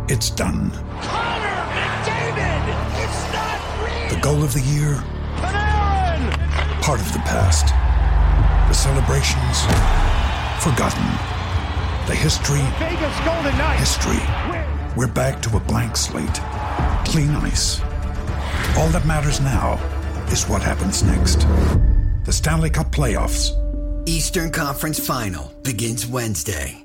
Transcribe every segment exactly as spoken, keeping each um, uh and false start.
It's done. Connor McDavid! It's not real! The goal of the year? Panarin! Part of the past. The celebrations? Forgotten. The history? Vegas Golden Knights! History. We're back to a blank slate. Clean ice. All that matters now is what happens next. The Stanley Cup Playoffs. Eastern Conference Final begins Wednesday.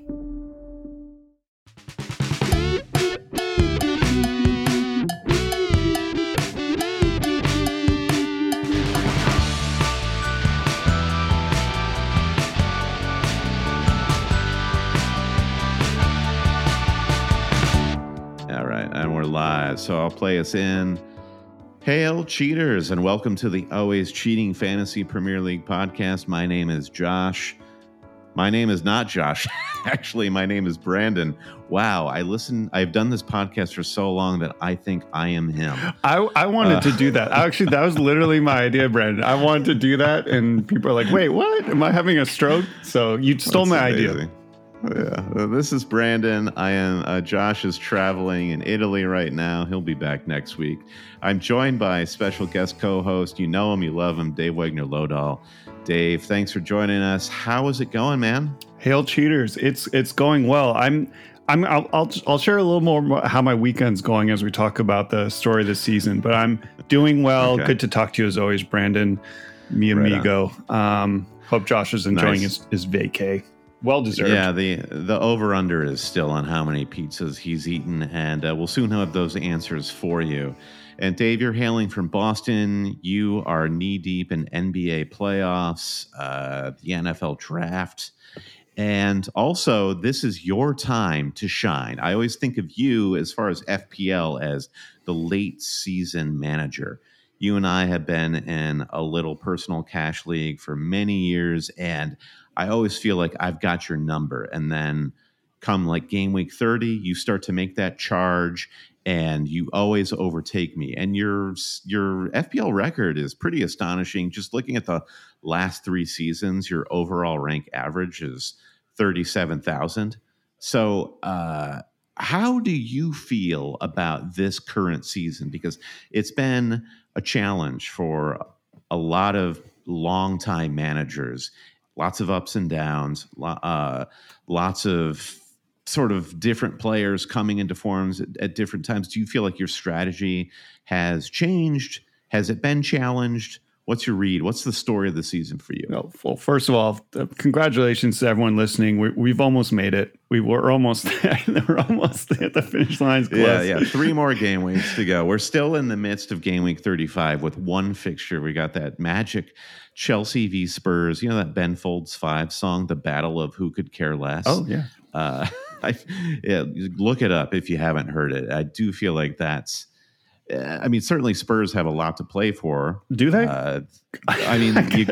All right, and we're live, so I'll play us in. Hail, cheaters, and welcome to the Always Cheating Fantasy Premier League podcast. My name is Josh. My name is not Josh. Actually, my name is Brandon. Wow, I listen. I've done this podcast for so long that I think I am him. I, I wanted Uh, to do that. Actually, that was literally my idea, Brandon. I wanted to do that, and people are like, wait, what? Am I having a stroke? So you stole That's my amazing. idea. Yeah, well, this is Brandon. I am. Uh, Josh is traveling in Italy right now. He'll be back next week. I'm joined by special guest co-host. You know him, you love him, Dave Wegner-Lodahl. Dave, thanks for joining us. How is it going, man? Hail, cheaters! It's it's going well. I'm I'm I'll I'll, I'll share a little more how my weekend's going as we talk about the story of the season. But I'm doing well. Okay. Good to talk to you as always, Brandon. Mi Right amigo. Um, hope Josh is enjoying Nice. his his vacay. Well deserved. Yeah, the the over under is still on how many pizzas he's eaten, and uh, we'll soon have those answers for you. And Dave, you're hailing from Boston. You are knee deep in N B A playoffs, uh, the N F L draft, and also this is your time to shine. I always think of you as far as F P L as the late season manager. You and I have been in a little personal cash league for many years, and I always feel like I've got your number. And then come like game week thirty, you start to make that charge and you always overtake me. And your your F P L record is pretty astonishing. Just looking at the last three seasons, your overall rank average is thirty-seven thousand. So uh, how do you feel about this current season? Because it's been a challenge for a lot of longtime managers. Lots of ups and downs, uh, lots of sort of different players coming into forms at, at different times. Do you feel like your strategy has changed? Has it been challenged? What's your read? What's the story of the season for you? Well, well, first of all, uh, congratulations to everyone listening. We, we've almost made it. We were almost we're almost at the finish line's close. Yeah, yeah. Three more game weeks to go. We're still in the midst of game week thirty-five with one fixture. We got that magic Chelsea v Spurs. You know that Ben Folds Five song, "The Battle of Who Could Care Less." Oh yeah. Uh, I, yeah, look it up if you haven't heard it. I do feel like that's. Uh, I mean, certainly Spurs have a lot to play for. Do they? Uh, I mean, you,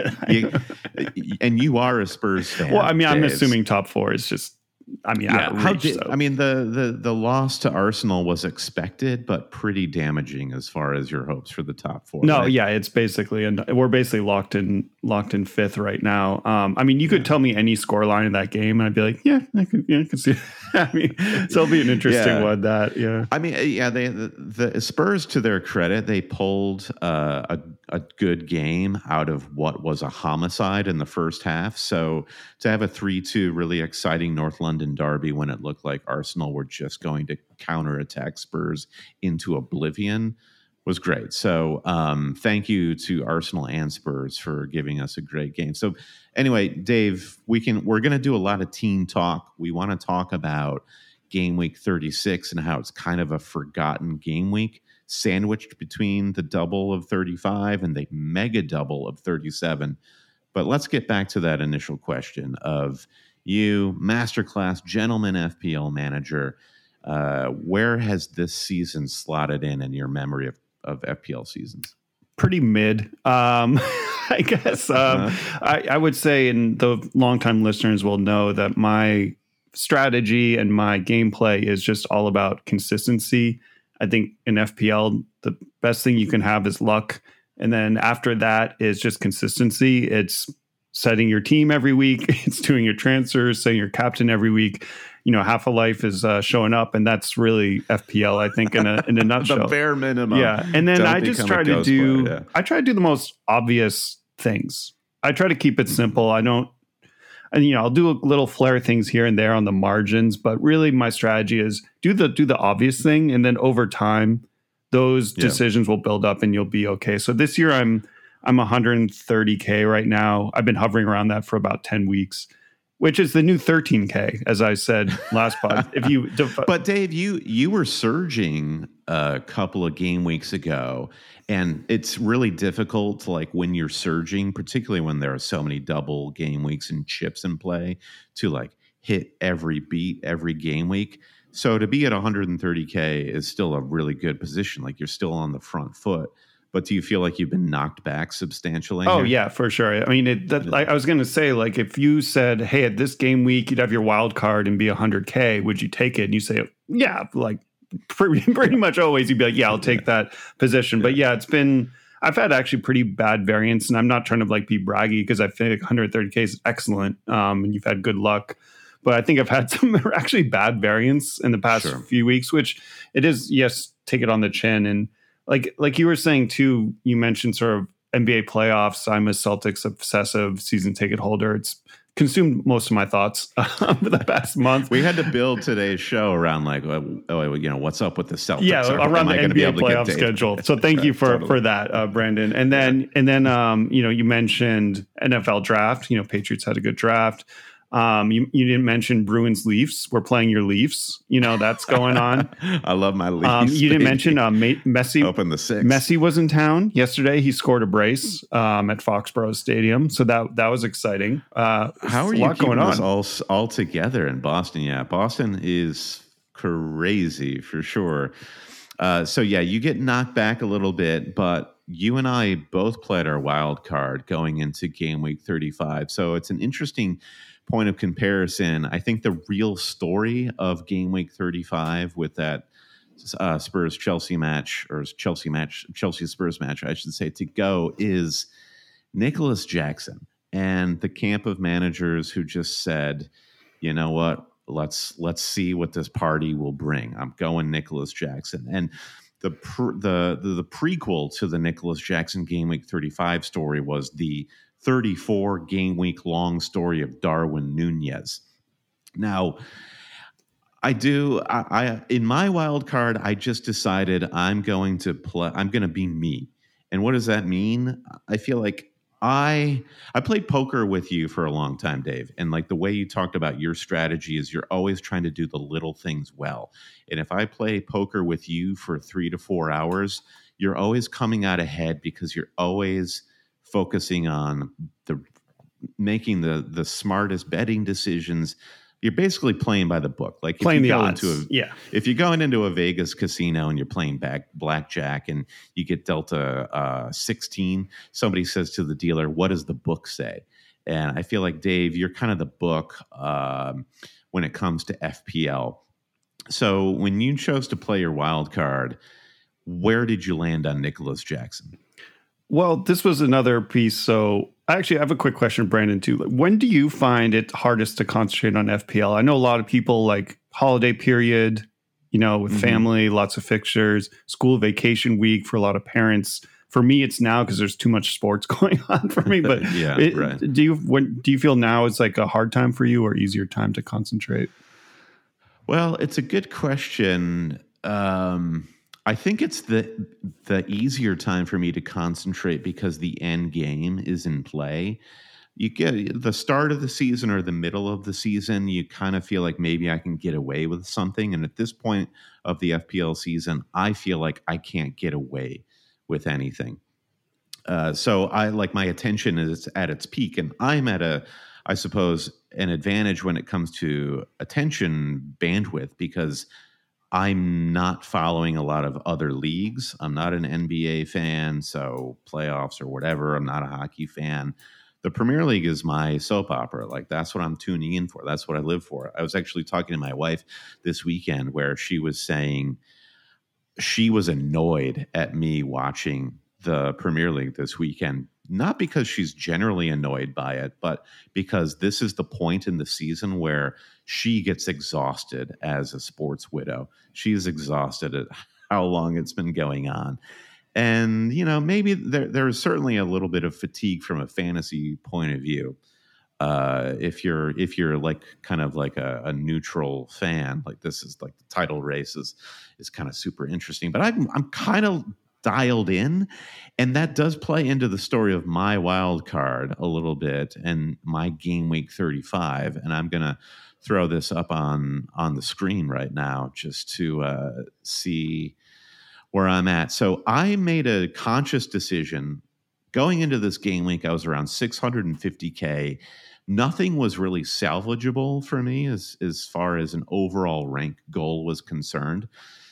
you, and you are a Spurs fan. Well, I mean, I'm Dave. assuming top four is just. I mean, Yeah, out of how reach, did, so. I mean, the, the the loss to Arsenal was expected, but pretty damaging as far as your hopes for the top four. No, right? yeah, it's basically, and we're basically locked in locked in fifth right now. Um, I mean, you could tell me any score line in that game, and I'd be like, yeah, I can, yeah, I can see. I mean, so it'll be an interesting Yeah. one. That, yeah, I mean, yeah, they the, the Spurs, to their credit, they pulled uh, a a good game out of what was a homicide in the first half. So to have a three two really exciting North London derby when it looked like Arsenal were just going to counterattack Spurs into oblivion was great. So um, thank you to Arsenal and Spurs for giving us a great game. So anyway, Dave, we can we're going to do a lot of team talk. We want to talk about game week thirty-six and how it's kind of a forgotten game week, sandwiched between the double of thirty-five and the mega double of thirty-seven. But let's get back to that initial question of you, masterclass gentleman F P L manager. Uh, where has this season slotted in in your memory of, of F P L seasons? pretty mid. Um, I guess um, Uh-huh. I, I would say, and the longtime listeners will know that my strategy and my gameplay is just all about consistency. I think in F P L, the best thing you can have is luck. And then after that is just consistency. It's setting your team every week. It's doing your transfers, setting your captain every week. you know, Half-a-Life is uh, showing up, and that's really F P L, I think, in a in a nutshell. The bare minimum. Yeah, and then Don't I just become try a to ghost do. player, yeah. I try to do the most obvious things. I try to keep it simple. I don't, and you know, I'll do little flair things here and there on the margins, but really, my strategy is do the do the obvious thing, and then over time, those Yeah. decisions will build up, and you'll be okay. So this year, I'm I'm one hundred thirty K right now. I've been hovering around that for about ten weeks. Which is the new thirteen K, as I said last pod. If you, def- But Dave, you you were surging a couple of game weeks ago, and it's really difficult to, like, when you're surging, particularly when there are so many double game weeks and chips in play, to like hit every beat every game week. So to be at one hundred thirty K is still a really good position. Like, you're still on the front foot. But do you feel like you've been knocked back substantially? Oh, here? yeah, for sure. I mean, it, that, like, I was going to say, like, if you said, hey, at this game week, you'd have your wild card and be one hundred K, would you take it? And you say, yeah, like pretty, pretty much always you'd be like, yeah, I'll take that position. But yeah, it's been, I've had actually pretty bad variance, and I'm not trying to like be braggy because I think one hundred thirty K is excellent, um, and you've had good luck. But I think I've had some actually bad variance in the past Sure. few weeks, which it is, yes, take it on the chin. And like like you were saying too, you mentioned sort of N B A playoffs. I'm a Celtics obsessive season ticket holder. It's consumed most of my thoughts for the past month. We had to build today's show around like, oh, oh, you know, what's up with the Celtics? Yeah, Are- around am I the gonna N B be A able to get playoff Dave? schedule. So thank you for Totally. for that, uh, Brandon. And then and then um, you know, you mentioned N F L draft. You know, Patriots had a good draft. Um, you, you didn't mention Bruins Leafs. We're playing your Leafs. You know, that's going on. I love my Leafs. Um, you didn't baby. mention uh, Ma- Messi. Open the six. Messi was in town yesterday. He scored a brace um, at Foxborough Stadium, so that that was exciting. Uh, How are a you lot keeping going this on? all all together in Boston? Yeah, Boston is crazy for sure. Uh, so yeah, you get knocked back a little bit, but you and I both played our wild card going into game week thirty-five. So it's an interesting point of comparison. I think the real story of game week thirty-five with that uh, Spurs Chelsea match, or Chelsea match, Chelsea Spurs match, I should say, to go is Nicholas Jackson and the camp of managers who just said, you know what, let's let's see what this party will bring. I'm going Nicholas Jackson. And the pr- the, the the prequel to the Nicholas Jackson game week thirty-five story was the thirty-four game week long story of Darwin Nunez. Now, I do I, I in my wild card, I just decided I'm going to play. I'm going to be me. And what does that mean? I feel like I I played poker with you for a long time, Dave. And like the way you talked about your strategy is you're always trying to do the little things well. And if I play poker with you for three to four hours, you're always coming out ahead because you're always focusing on the making the the smartest betting decisions. You're basically playing by the book. Like if Playing you the go odds. into a, Yeah. if you're going into a Vegas casino and you're playing back blackjack and you get dealt a uh, sixteen, somebody says to the dealer, "What does the book say?" And I feel like, Dave, you're kind of the book um, when it comes to F P L. So when you chose to play your wild card, where did you land on Nicholas Jackson? Well, this was another piece. So actually, I have a quick question, Brandon, too. When do you find it hardest to concentrate on F P L? I know a lot of people like holiday period, you know, with Mm-hmm. family, lots of fixtures, school vacation week for a lot of parents. For me, it's now because there's too much sports going on for me. But Yeah, it- right. do you when do you feel now it's like a hard time for you or easier time to concentrate? Well, it's a good question. Um, I think it's the the easier time for me to concentrate because the end game is in play. You get the start of the season or the middle of the season, you kind of feel like maybe I can get away with something. And at this point of the F P L season, I feel like I can't get away with anything. Uh, so I like my attention is at its peak, and I'm at a, I suppose, an advantage when it comes to attention bandwidth because I'm not following a lot of other leagues. I'm not an N B A fan, so playoffs or whatever. I'm not a hockey fan. The Premier League is my soap opera. Like that's what I'm tuning in for. That's what I live for. I was actually talking to my wife this weekend where she was saying she was annoyed at me watching the Premier League this weekend not because she's generally annoyed by it, but because this is the point in the season where she gets exhausted as a sports widow. She's exhausted at how long it's been going on. And, you know, maybe there, there is certainly a little bit of fatigue from a fantasy point of view. Uh, if you're if you're like kind of like a, a neutral fan, like this is like the title race is, is kind of super interesting. But I'm I'm kind of dialed in, and that does play into the story of my wild card a little bit and my game week thirty-five. And I'm gonna throw this up on on the screen right now just to uh, see where I'm at. So I made a conscious decision going into this game week. I was around six hundred fifty K. Nothing was really salvageable for me as, as far as an overall rank goal was concerned.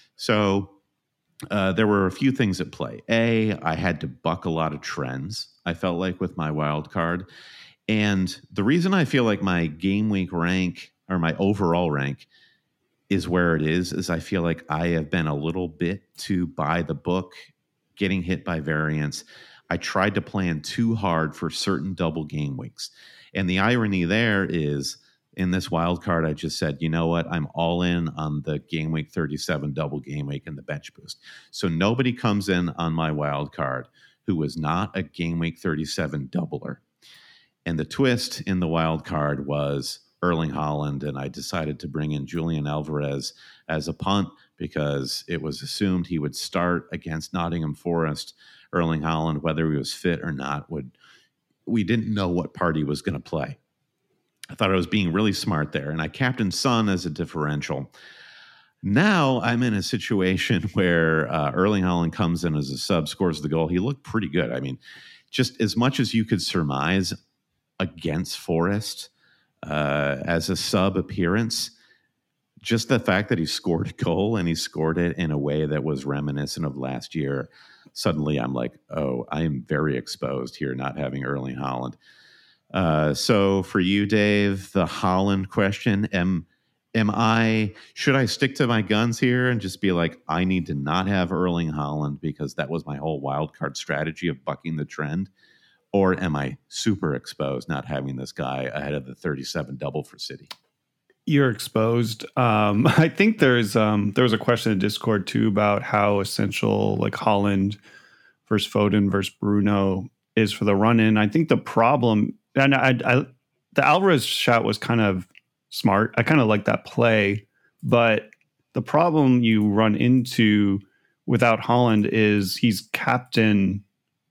So uh, there were a few things at play. A, I had to buck a lot of trends, I felt like, with my wild card. And the reason I feel like my game week rank or my overall rank is where it is, is I feel like I have been a little bit too by the book, getting hit by variance. I tried to plan too hard for certain double game weeks. And the irony there is in this wild card, I just said, you know what? I'm all in on the game week thirty-seven double game week and the bench boost. So nobody comes in on my wild card who was not a game week thirty-seven doubler. And the twist in the wild card was Erling Haaland. And I decided to bring in Julian Alvarez as a punt because it was assumed he would start against Nottingham Forest. Erling Haaland, whether he was fit or not, would we didn't know what part he was going to play. I thought I was being really smart there, and I captained Son as a differential. Now I'm in a situation where uh, Erling Haaland comes in as a sub, scores the goal. He looked pretty good. I mean, just as much as you could surmise against Forest uh, as a sub appearance, just the fact that he scored a goal and he scored it in a way that was reminiscent of last year, suddenly I'm like, oh, I am very exposed here not having Erling Haaland. Uh, so for you, Dave, the Haaland question, am, am I, should I stick to my guns here and just be like, I need to not have Erling Haaland because that was my whole wild card strategy of bucking the trend? Or am I super exposed not having this guy ahead of the thirty-seven double for City? You're exposed. Um, I think there's um, there was a question in Discord too about how essential like Haaland versus Foden versus Bruno is for the run in. I think the problem, and I, I the Alvarez shot was kind of smart. I kind of like that play, but the problem you run into without Haaland is he's captain,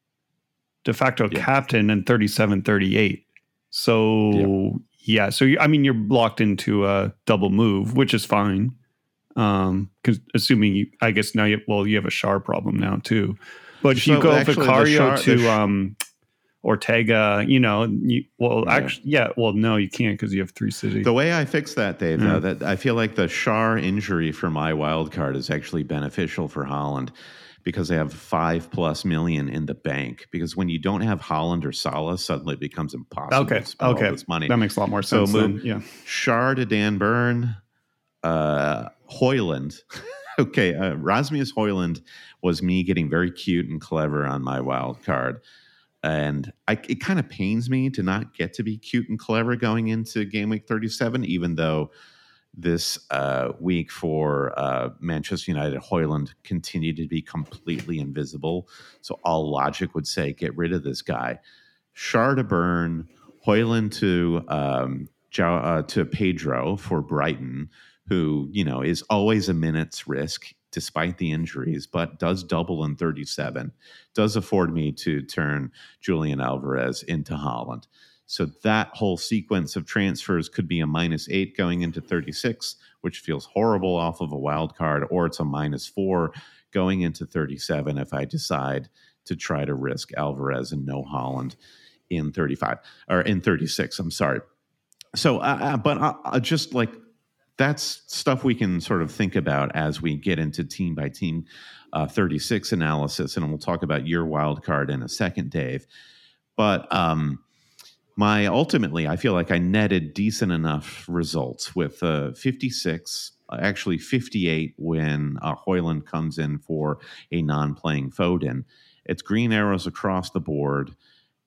de facto yeah. captain, and thirty-seven thirty-eight. So. Yeah. Yeah, so you, I mean, you're locked into a double move, which is fine. Um, because assuming you, I guess now you, well, you have a Schär problem now too. But if so you go actually, Vicario Schär, to um, Ortega, you know, you, well, yeah. actually, yeah, well, no, you can't because you have three City. The way I fix that, Dave, yeah. though, that I feel like the Schär injury for my wild card is actually beneficial for Haaland, because they have five plus million in the bank. Because when you don't have Haaland or Salah, suddenly it becomes impossible okay. to spend okay. all this money. That makes a lot more sense. So move yeah. Schär to Dan Burn, uh, Højlund. okay, uh, Rasmus Højlund was me getting very cute and clever on my wild card. And I, it kind of pains me to not get to be cute and clever going into game week thirty-seven, even though this uh, week for uh, Manchester United, Højlund continued to be completely invisible. So all logic would say, get rid of this guy. Schär to Burn, Højlund to um, uh, to Pedro for Brighton, who, you know, is always a minute's risk despite the injuries, but does double in thirty-seven, does afford me to turn Julian Alvarez into Haaland. So that whole sequence of transfers could be a minus eight going into thirty-six, which feels horrible off of a wild card, or it's a minus four going into thirty-seven if I decide to try to risk Alvarez and no Haaland in thirty-five or in thirty-six. I'm sorry. So, uh, but uh, just like that's stuff we can sort of think about as we get into team by team uh, thirty-six analysis, and we'll talk about your wild card in a second, Dave. But um, My ultimately, I feel like I netted decent enough results with uh, fifty-six, actually fifty-eight when uh, Højlund comes in for a non-playing Foden. It's green arrows across the board.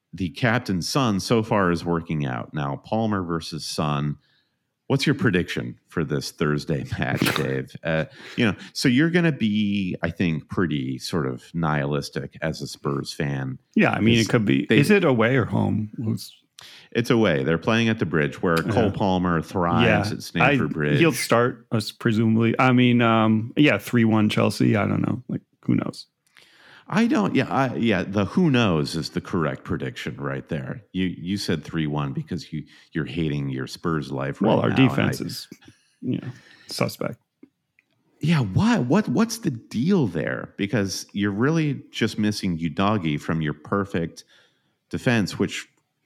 the captain Son so far is working out. Now Palmer versus Son. What's your prediction for this Thursday match, Dave? Uh, you know, so you're going to be, I think, pretty sort of nihilistic as a Spurs fan. Yeah, I mean, it could be. They, is it away or home? Who's, it's away. They're playing at the Bridge, where yeah. Cole Palmer thrives yeah. at Stamford I, Bridge. He'll start, us presumably. I mean, um, yeah, three one Chelsea. I don't know. Like, who knows? I don't. Yeah, I, yeah. The who knows is the correct prediction right there. You you said three one because you you're hating your Spurs life. Right well, our now, defense I, is, you know, suspect. Yeah. Why? What? What's the deal there? Because you're really just missing Udogie from your perfect defense, which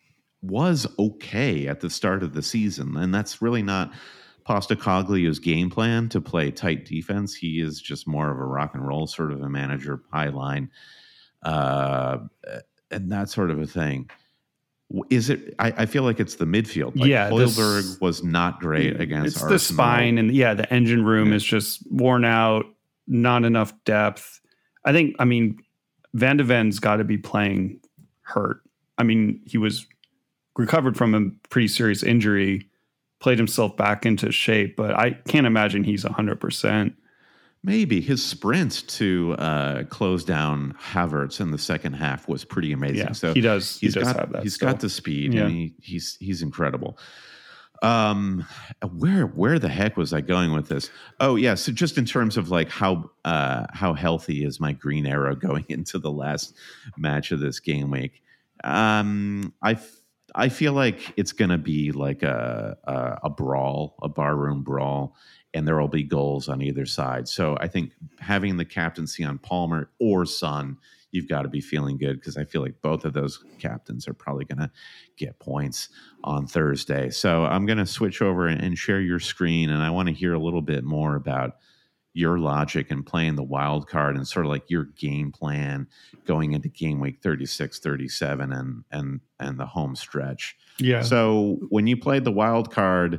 was okay at the start of the season, and that's really not Postecoglio's game plan to play tight defense. He is just more of a rock and roll sort of a manager, high line, uh, and that sort of a thing. Is it? I, I feel like it's the midfield. Like yeah, Højlund this, was not great against it's Arsenal. The spine, and yeah, the engine room yeah. is just worn out. Not enough depth. I think. I mean, Van de Ven's got to be playing hurt. I mean, he was recovered from a pretty serious injury. Played himself back into shape, but I can't imagine he's one hundred percent. Maybe his sprint to uh, close down Havertz in the second half was pretty amazing. Yeah, so he does. He he's does got, have that. He's still. got the speed, yeah. and he, he's he's incredible. Um, where where the heck was I going with this? Oh yeah, so just in terms of like how uh, how healthy is my green arrow going into the last match of this game week? Um, I. I feel like it's going to be like a, a a brawl, a barroom brawl, and there will be goals on either side. So I think having the captaincy on Palmer or Son, you've got to be feeling good because I feel like both of those captains are probably going to get points on Thursday. So I'm going to switch over and, and share your screen, and I want to hear a little bit more about your logic and playing the wild card and sort of like your game plan going into game week thirty-six, thirty-seven and and and the home stretch. Yeah. So when you played the wild card,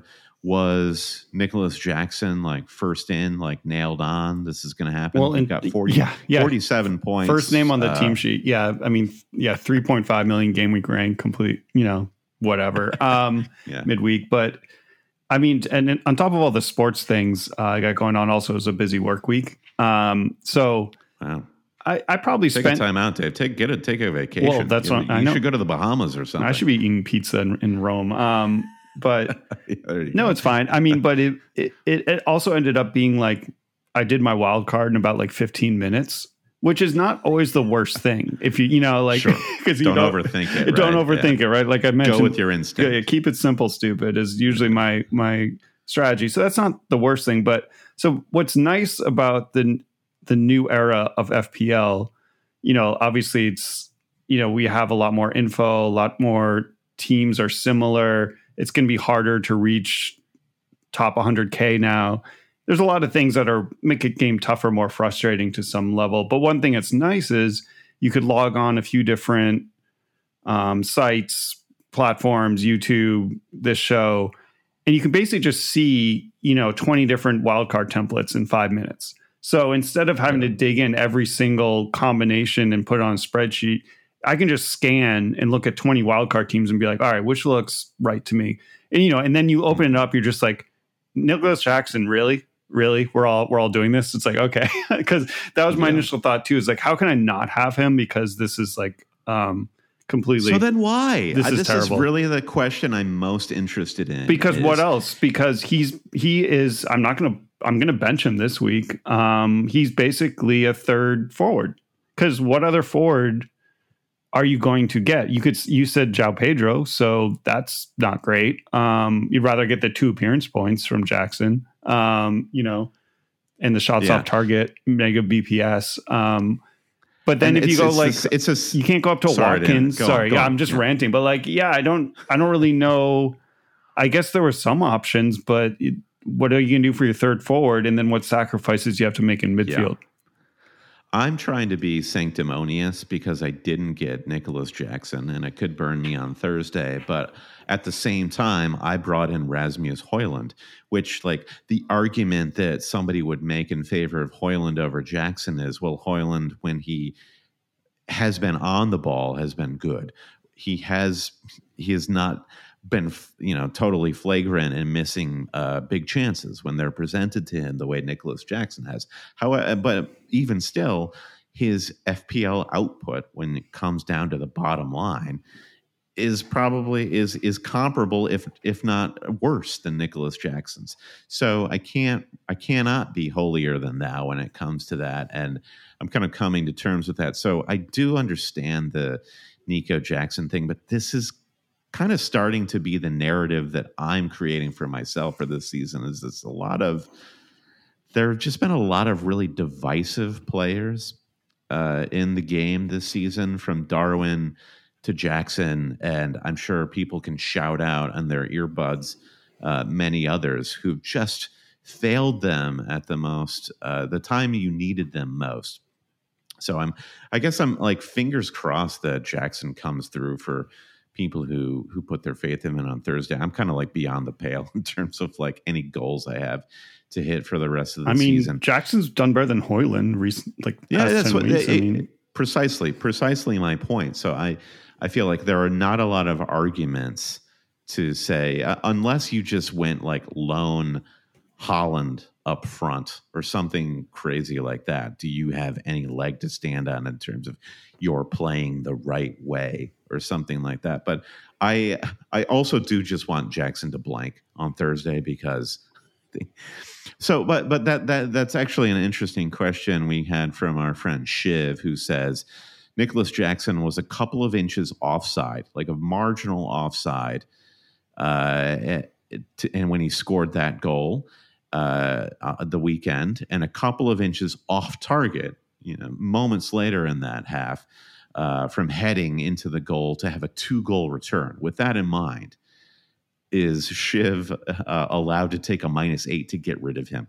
was Nicholas Jackson like first in, like nailed on? This is going to happen. Well, He got forty, yeah, yeah. forty-seven points. First name on the uh, team sheet. Yeah. I mean, yeah, three point five million game week rank, complete, you know, whatever, um, yeah. midweek. But I mean, and on top of all the sports things uh, I got going on, also it was a busy work week. Um, so wow. I, I probably take spent a time out, Dave. Take get a take a vacation. Well, that's you, what you I know. should go to the Bahamas or something. I should be eating pizza in, in Rome. Um, but no, go. it's fine. I mean, but it, it it also ended up being like I did my wild card in about like fifteen minutes, which is not always the worst thing. If you you know like sure. because don't, you don't overthink it. Right? Don't overthink yeah. it, right? Like I mentioned, go with your instinct. Yeah, keep it simple, stupid is usually my my strategy. So that's not the worst thing. But so what's nice about the the new era of F P L, you know, obviously it's you know we have a lot more info, a lot more teams are similar. It's going to be harder to reach top one hundred K now. There's a lot of things that are make a game tougher, more frustrating to some level. But one thing that's nice is you could log on a few different um, sites, platforms, YouTube, this show, and you can basically just see, you know, twenty different wildcard templates in five minutes. So instead of having to dig in every single combination and put it on a spreadsheet, I can just scan and look at twenty wildcard teams and be like, all right, which looks right to me? And, you know, and then you open it up, you're just like, Nicholas Jackson, really? Really? We're all, we're all doing this. It's like, okay. Cause that was my yeah. initial thought too, is like, how can I not have him? Because this is like, um, completely. So then why? This, uh, is, this is really the question I'm most interested in. Because is, what else? Because he's, he is, I'm not going to, I'm going to bench him this week. Um, he's basically a third forward. Cause what other forward are you going to get? You could, you said João Pedro, so that's not great. Um, you'd rather get the two appearance points from Jackson, um, you know, and the shots yeah. off target, mega B P S. Um, but then and if you go it's like, a, it's a, you can't go up to sorry, Watkins. go Sorry, on, go yeah, on. I'm just yeah. ranting. But like, yeah, I don't, I don't really know. I guess there were some options, but it, what are you going to do for your third forward? And then what sacrifices you have to make in midfield? Yeah. I'm trying to be sanctimonious because I didn't get Nicholas Jackson and it could burn me on Thursday. But at the same time, I brought in Rasmus Højlund, which like the argument that somebody would make in favor of Højlund over Jackson is, well, Højlund, when he has been on the ball, has been good. he has he has not been, you know, totally flagrant and missing uh, big chances when they're presented to him the way Nicholas Jackson has. However, but even still, his F P L output when it comes down to the bottom line is probably is is comparable, if if not worse, than Nicholas Jackson's. So I can't I cannot be holier than thou when it comes to that, and I'm kind of coming to terms with that. So I do understand the Nico Jackson thing, but this is kind of starting to be the narrative that I'm creating for myself for this season. Is this a lot of there have just been a lot of really divisive players uh, in the game this season, from Darwin to Jackson, and I'm sure people can shout out on their earbuds uh, many others who've just failed them at the most, uh, the time you needed them most. So I'm, I guess I'm like fingers crossed that Jackson comes through for people who who put their faith in him on Thursday. I'm kind of like beyond the pale in terms of like any goals I have to hit for the rest of the I mean, season. Jackson's done better than Hoyland recent, like yeah, that's what weeks. it, I mean, precisely, precisely my point. So I, I feel like there are not a lot of arguments to say uh, unless you just went like lone Holland up front or something crazy like that. Do you have any leg to stand on in terms of you're playing the right way or something like that? But I I also do just want Jackson to blank on Thursday because so but but that that that's actually an interesting question we had from our friend Shiv, who says Nicholas Jackson was a couple of inches offside, like a marginal offside, uh, and when he scored that goal uh, uh, the weekend, and a couple of inches off target, you know, moments later in that half, uh, from heading into the goal to have a two-goal return. With that in mind, is Shiv uh, allowed to take a minus eight to get rid of him?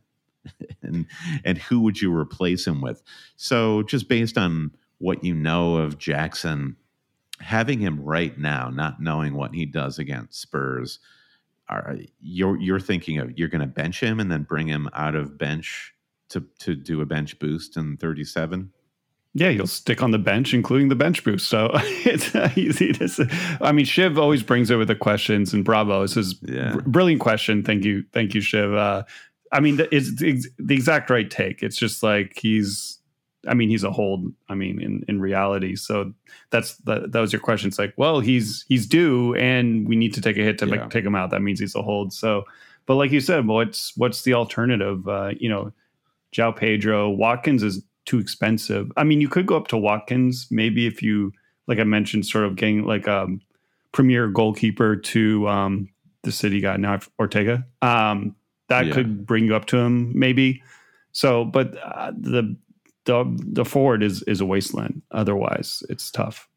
and and who would you replace him with? So just based on what you know of Jackson, having him right now, not knowing what he does against Spurs, are you're you're thinking of you're going to bench him and then bring him out of bench to to do a bench boost in thirty-seven? Yeah, you'll stick on the bench, including the bench boost. So it's easy to say. I mean, Shiv always brings over the questions, and bravo. This is yeah. br- brilliant question. Thank you. Thank you, Shiv. Uh, I mean, it's the, the exact right take. It's just like he's, I mean, he's a hold. I mean, in, in reality. So that's, that, that was your question. It's like, well, he's, he's due and we need to take a hit to yeah. make, take him out. That means he's a hold. So, but like you said, what's, what's the alternative? Uh, you know, João Pedro, Watkins is too expensive. I mean, you could go up to Watkins, maybe if you, like I mentioned, sort of getting like a premier goalkeeper to um, the City guy now, Ortega. Um, that yeah. could bring you up to him, maybe. So, but uh, the the the forward is is a wasteland. Otherwise, it's tough.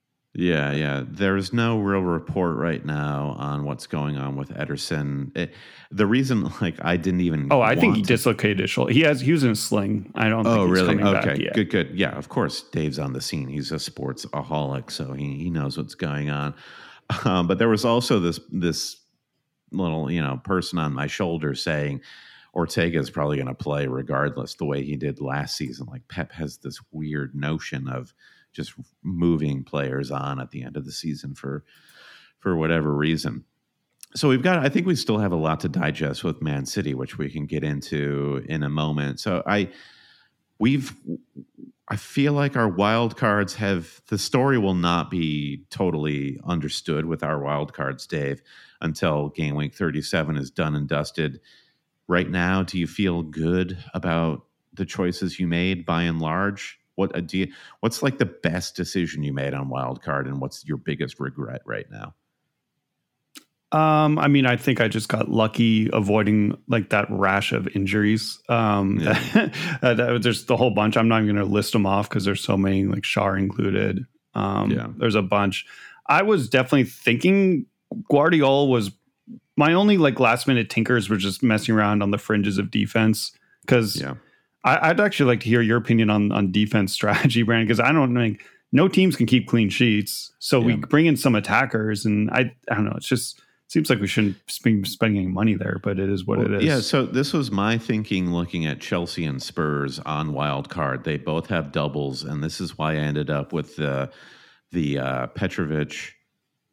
Yeah, yeah. There's no real report right now on what's going on with Ederson. It, the reason, like, I didn't even. Oh, I think he to... dislocated his shoulder. He has. He was in a sling. I don't. Oh, think he's really? coming Okay, back yet. good, good. Yeah, of course. Dave's on the scene. He's a sports-aholic, so he he knows what's going on. Um, but there was also this this little, you know, person on my shoulder saying Ortega is probably going to play regardless, the way he did last season. Like Pep has this weird notion of just moving players on at the end of the season for for whatever reason. So we've got, I think we still have a lot to digest with Man City, which we can get into in a moment. So I, we've, I feel like our wild cards have, the story will not be totally understood with our wild cards, Dave, until game week thirty-seven is done and dusted. Right now, do you feel good about the choices you made by and large? What do you, what's like the best decision you made on wild card, and what's your biggest regret right now? Um, I mean, I think I just got lucky avoiding like that rash of injuries. Um, yeah. that, that, there's the whole bunch. I'm not even going to list them off because there's so many, like Shar included. Um, yeah. There's a bunch. I was definitely thinking Guardiola was my only like last minute tinkers were just messing around on the fringes of defense because. Yeah. I, I'd actually like to hear your opinion on, on defense strategy, Brandon, because I don't think no teams can keep clean sheets. So yeah. we bring in some attackers, and I I don't know. It's just it seems like we shouldn't be spending any money there, but it is what well, it is. Yeah. So this was my thinking looking at Chelsea and Spurs on wild card. They both have doubles, and this is why I ended up with the the uh, Petrovic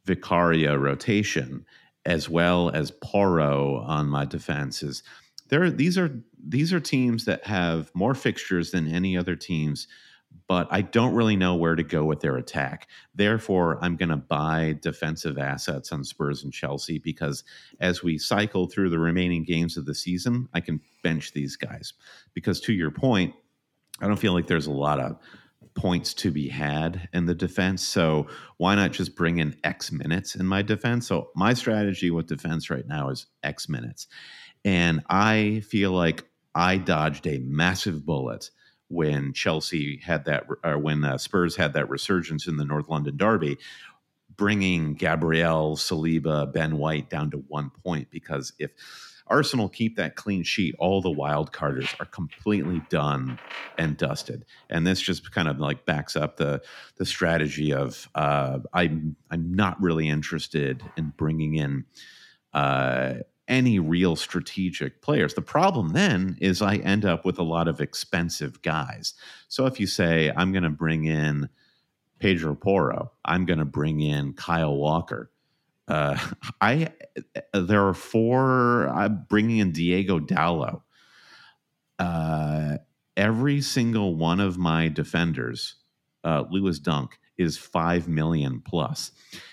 Vicaria rotation, as well as Porro on my defense. Is there? These are these are teams that have more fixtures than any other teams, but I don't really know where to go with their attack. Therefore, I'm going to buy defensive assets on Spurs and Chelsea because as we cycle through the remaining games of the season, I can bench these guys. Because to your point, I don't feel like there's a lot of points to be had in the defense. So why not just bring in X minutes in my defense? So my strategy with defense right now is X minutes. And I feel like I dodged a massive bullet when Chelsea had that, or when uh, Spurs had that resurgence in the North London derby, bringing Gabriel, Saliba, Ben White down to one point. Because if Arsenal keep that clean sheet, all the wild carders are completely done and dusted. And this just kind of like backs up the the strategy of uh, I'm I'm not really interested in bringing in uh, any real strategic players. The problem then is I end up with a lot of expensive guys. So if you say I'm going to bring in Pedro Porro, I'm going to bring in Kyle Walker. Uh, I there are four. I'm bringing in Diego Dallo. Uh, every single one of my defenders, uh, Lewis Dunk, is five million plus.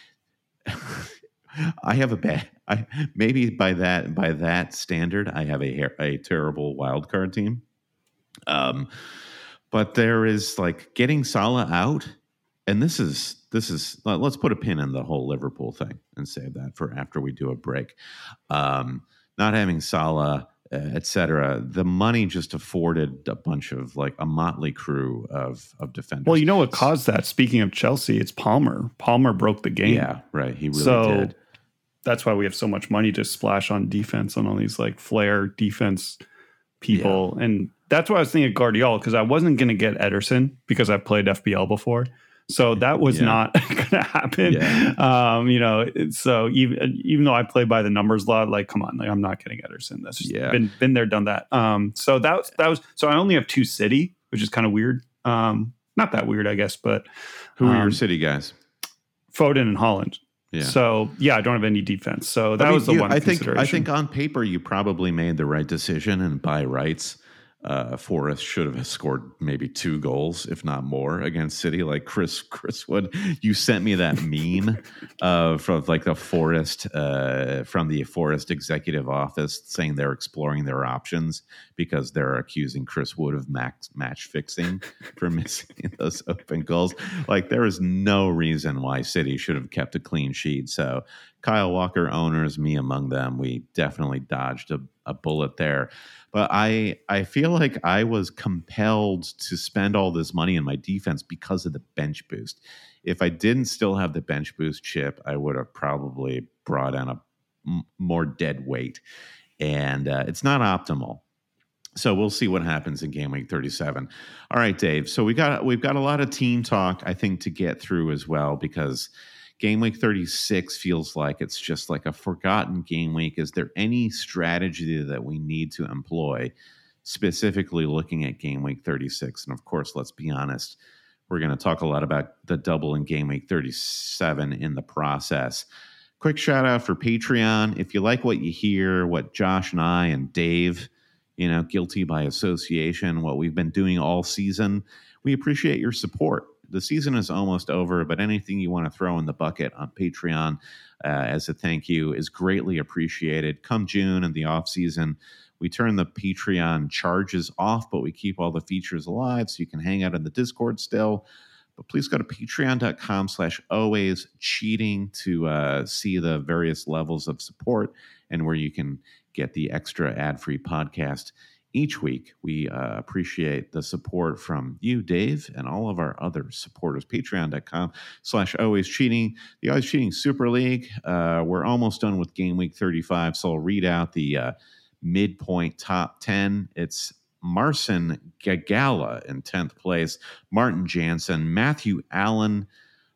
I have a bad. I maybe by that by that standard, I have a a terrible wild card team. Um, but there is like getting Salah out. And this is this is let's put a pin in the whole Liverpool thing and save that for after we do a break. Um, not having Salah, uh, et cetera. The money just afforded a bunch of like a motley crew of of defenders. Well, you know what caused that? Speaking of Chelsea, it's Palmer. Palmer broke the game. Yeah, right. He really so did. That's why we have so much money to splash on defense on all these like flair defense people. Yeah. And that's why I was thinking Guardiola, because I wasn't going to get Ederson because I've played F B L before. So that was yeah. not going to happen. Yeah. Um, you know, so even even though I play by the numbers a lot, like, come on, like, I'm not getting Ederson. That's just yeah. been been there, done that. Um, so that was, that was so I only have two City, which is kind of weird. Um, not that weird, I guess. But who are um, your City guys? Foden and Haaland. Yeah. So yeah, I don't have any defense. So that I mean, was the you, one. I think I think on paper you probably made the right decision, and by rights. Uh, Forrest should have scored maybe two goals, if not more, against City. Like Chris Chris Wood, you sent me that meme uh, from like the Forrest uh, from the Forrest executive office saying they're exploring their options because they're accusing Chris Wood of max, match fixing for missing those open goals. Like there is no reason why City should have kept a clean sheet. So Kyle Walker owners, me among them, we definitely dodged a, a bullet there. But I I feel like I was compelled to spend all this money in my defense because of the bench boost. If I didn't still have the bench boost chip, I would have probably brought in a m- more dead weight. And uh, it's not optimal. So we'll see what happens in game week thirty-seven. All right, Dave. So we got we've got a lot of team talk, I think, to get through as well, because game week thirty-six feels like it's just like a forgotten game week. Is there any strategy that we need to employ, specifically looking at game week thirty-six? And of course, let's be honest, we're going to talk a lot about the double in game week thirty-seven in the process. Quick shout out for Patreon. If you like what you hear, what Josh and I and Dave, you know, guilty by association, what we've been doing all season, we appreciate your support. The season is almost over, but anything you want to throw in the bucket on Patreon uh, as a thank you is greatly appreciated. Come June and the off season, we turn the Patreon charges off, but we keep all the features alive so you can hang out in the Discord still. But please go to patreon.com slash always cheating to uh, see the various levels of support and where you can get the extra ad-free podcast each week. We uh, appreciate the support from you, Dave, and all of our other supporters. Patreon.com slash always cheating. The Always Cheating Super League. Uh, we're almost done with game week thirty-five, so I'll read out the uh, midpoint top ten. It's Marcin Gagala in tenth place, Martin Jansen, Matthew Allen,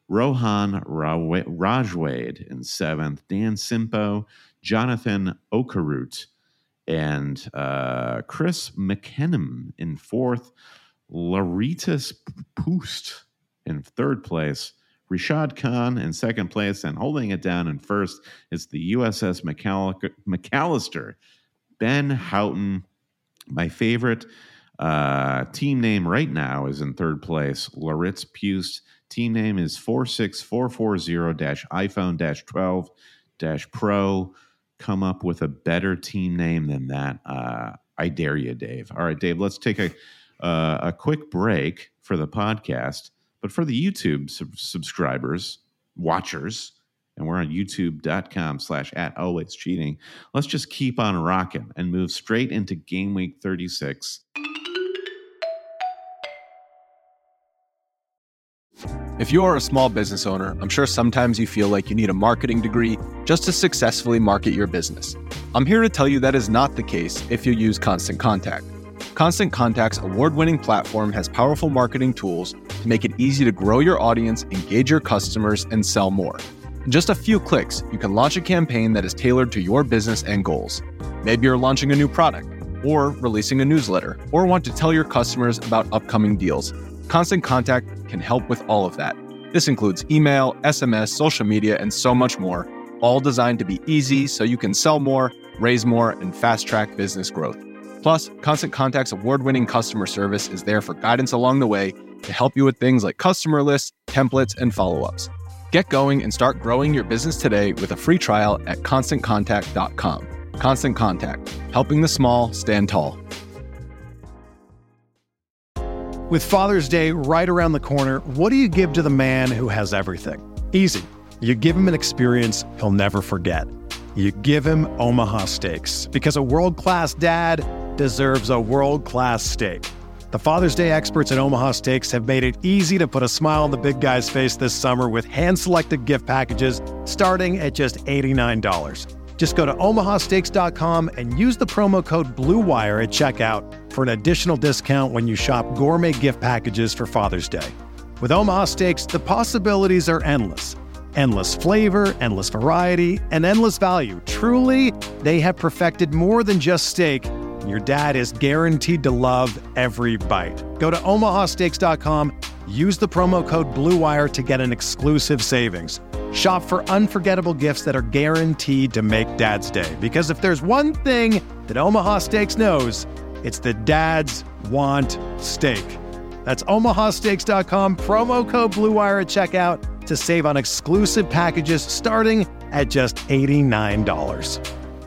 Rohan Rajwade in seventh, Dan Simpo, Jonathan Okarut, and uh, Chris McKenham in fourth, Laritas Poost in third place, Rashad Khan in second place, and holding it down in first is the U S S McAll- McAllister. Ben Houghton, my favorite uh, team name right now, is in third place. Laritz Puce. Team name is four six four four zero iPhone twelve Pro. Come up with a better team name than that. Uh, I dare you, Dave. All right, Dave, let's take a uh, a quick break for the podcast. But for the YouTube sub- subscribers, watchers, and we're on youtube.com slash at always cheating, let's just keep on rocking and move straight into game week thirty-six. If you are a small business owner, I'm sure sometimes you feel like you need a marketing degree just to successfully market your business. I'm here to tell you that is not the case if you use Constant Contact. Constant Contact's award-winning platform has powerful marketing tools to make it easy to grow your audience, engage your customers, and sell more. In just a few clicks, you can launch a campaign that is tailored to your business and goals. Maybe you're launching a new product, or releasing a newsletter, or want to tell your customers about upcoming deals. Constant Contact can help with all of that. This includes email, S M S, social media, and so much more, all designed to be easy so you can sell more, raise more, and fast-track business growth. Plus, Constant Contact's award-winning customer service is there for guidance along the way to help you with things like customer lists, templates, and follow-ups. Get going and start growing your business today with a free trial at constant contact dot com. Constant Contact, helping the small stand tall. With Father's Day right around the corner, what do you give to the man who has everything? Easy. You give him an experience he'll never forget. You give him Omaha Steaks, because a world-class dad deserves a world-class steak. The Father's Day experts at Omaha Steaks have made it easy to put a smile on the big guy's face this summer with hand-selected gift packages starting at just eighty-nine dollars. Just go to omaha steaks dot com and use the promo code BLUEWIRE at checkout for an additional discount when you shop gourmet gift packages for Father's Day. With Omaha Steaks, the possibilities are endless. Endless flavor, endless variety, and endless value. Truly, they have perfected more than just steak. Your dad is guaranteed to love every bite. Go to omaha steaks dot com, use the promo code BLUEWIRE to get an exclusive savings. Shop for unforgettable gifts that are guaranteed to make Dad's Day. Because if there's one thing that Omaha Steaks knows, it's that dads want steak. That's omaha steaks dot com, promo code BLUEWIRE at checkout to save on exclusive packages starting at just eighty-nine dollars.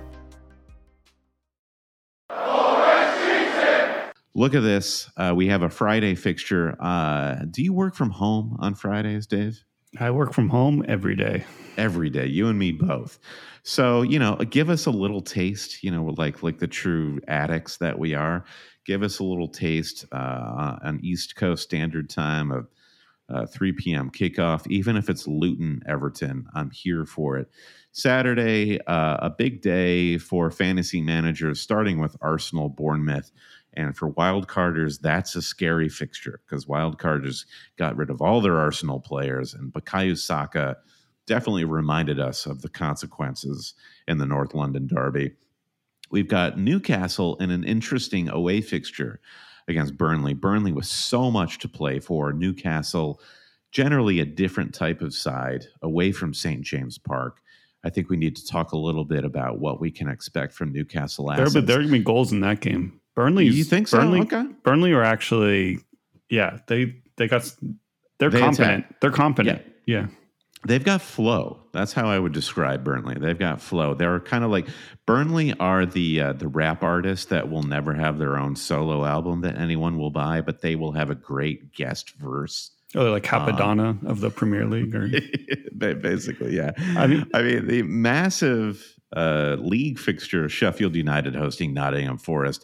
Look at this. Uh, we have a Friday fixture. Uh, do you work from home on Fridays, Dave? I work from home every day. Every day. You and me both. So, you know, give us a little taste, you know, like like the true addicts that we are. Give us a little taste uh, on East Coast Standard Time of uh, three p.m. kickoff. Even if it's Luton Everton, I'm here for it. Saturday, uh, a big day for fantasy managers, starting with Arsenal Bournemouth. And for wildcarders, that's a scary fixture because wildcarders got rid of all their Arsenal players, and Bukayo Saka definitely reminded us of the consequences in the North London derby. We've got Newcastle in an interesting away fixture against Burnley. Burnley with so much to play for. Newcastle, generally a different type of side, away from Saint James Park. I think we need to talk a little bit about what we can expect from Newcastle assets. There, but there are going to be goals in that game. Burnley, you think so? Burnley, okay. Burnley are actually, yeah, they they got, they're they confident. Attack. They're confident. Yeah. yeah. They've got flow. That's how I would describe Burnley. They've got flow. They're kind of like Burnley are the uh, the rap artists that will never have their own solo album that anyone will buy, but they will have a great guest verse. Oh, they're like Capadonna um, of the Premier League, or basically, yeah. I mean, I mean the massive uh, league fixture: Sheffield United hosting Nottingham Forest.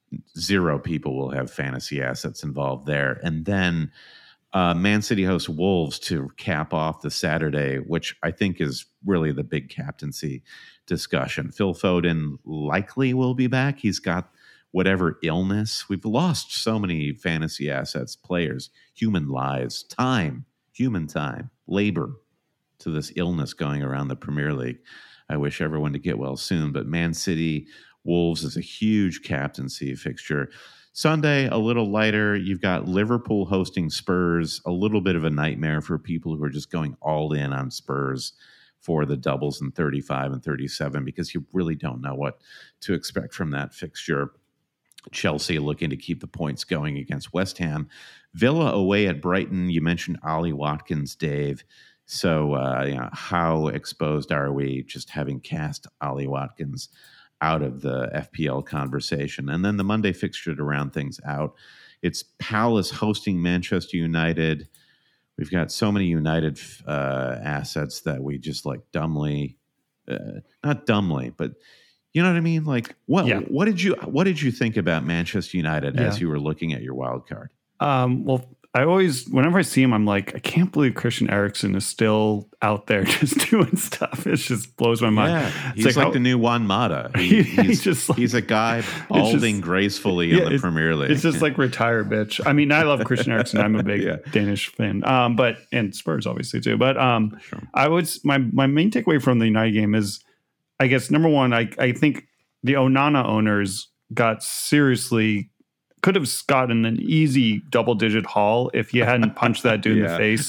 Zero people will have fantasy assets involved there. And then uh, Man City hosts Wolves to cap off the Saturday, which I think is really the big captaincy discussion. Phil Foden likely will be back. He's got whatever illness. We've lost so many fantasy assets, players, human lives, time, human time, labor to this illness going around the Premier League. I wish everyone to get well soon, but Man City Wolves is a huge captaincy fixture. Sunday, a little lighter. You've got Liverpool hosting Spurs, a little bit of a nightmare for people who are just going all in on Spurs for the doubles in thirty-five and thirty-seven, because you really don't know what to expect from that fixture. Chelsea looking to keep the points going against West Ham. Villa away at Brighton. You mentioned Ollie Watkins, Dave. So uh, you know, how exposed are we just having cast Ollie Watkins out of the F P L conversation? And then the Monday fixture to round things out. It's Palace hosting Manchester United. We've got so many United uh, assets that we just like dumbly, uh, not dumbly, but you know what I mean? Like what, yeah. what did you, what did you think about Manchester United yeah. as you were looking at your wild card? Um, well, I always, whenever I see him, I'm like, I can't believe Christian Eriksen is still out there just doing stuff. It just blows my mind. Yeah, it's he's like, like how, the new Juan Mata. He, he's, he's just like, he's a guy balding just, gracefully yeah, in the Premier League. It's just like retire, bitch. I mean, I love Christian Eriksen. I'm a big yeah. Danish fan, um, but and Spurs obviously too. But um, sure. I would my my main takeaway from the United game is, I guess number one, I I think the Onana owners got seriously. Could have gotten an easy double-digit haul if you hadn't punched that dude yeah. in the face.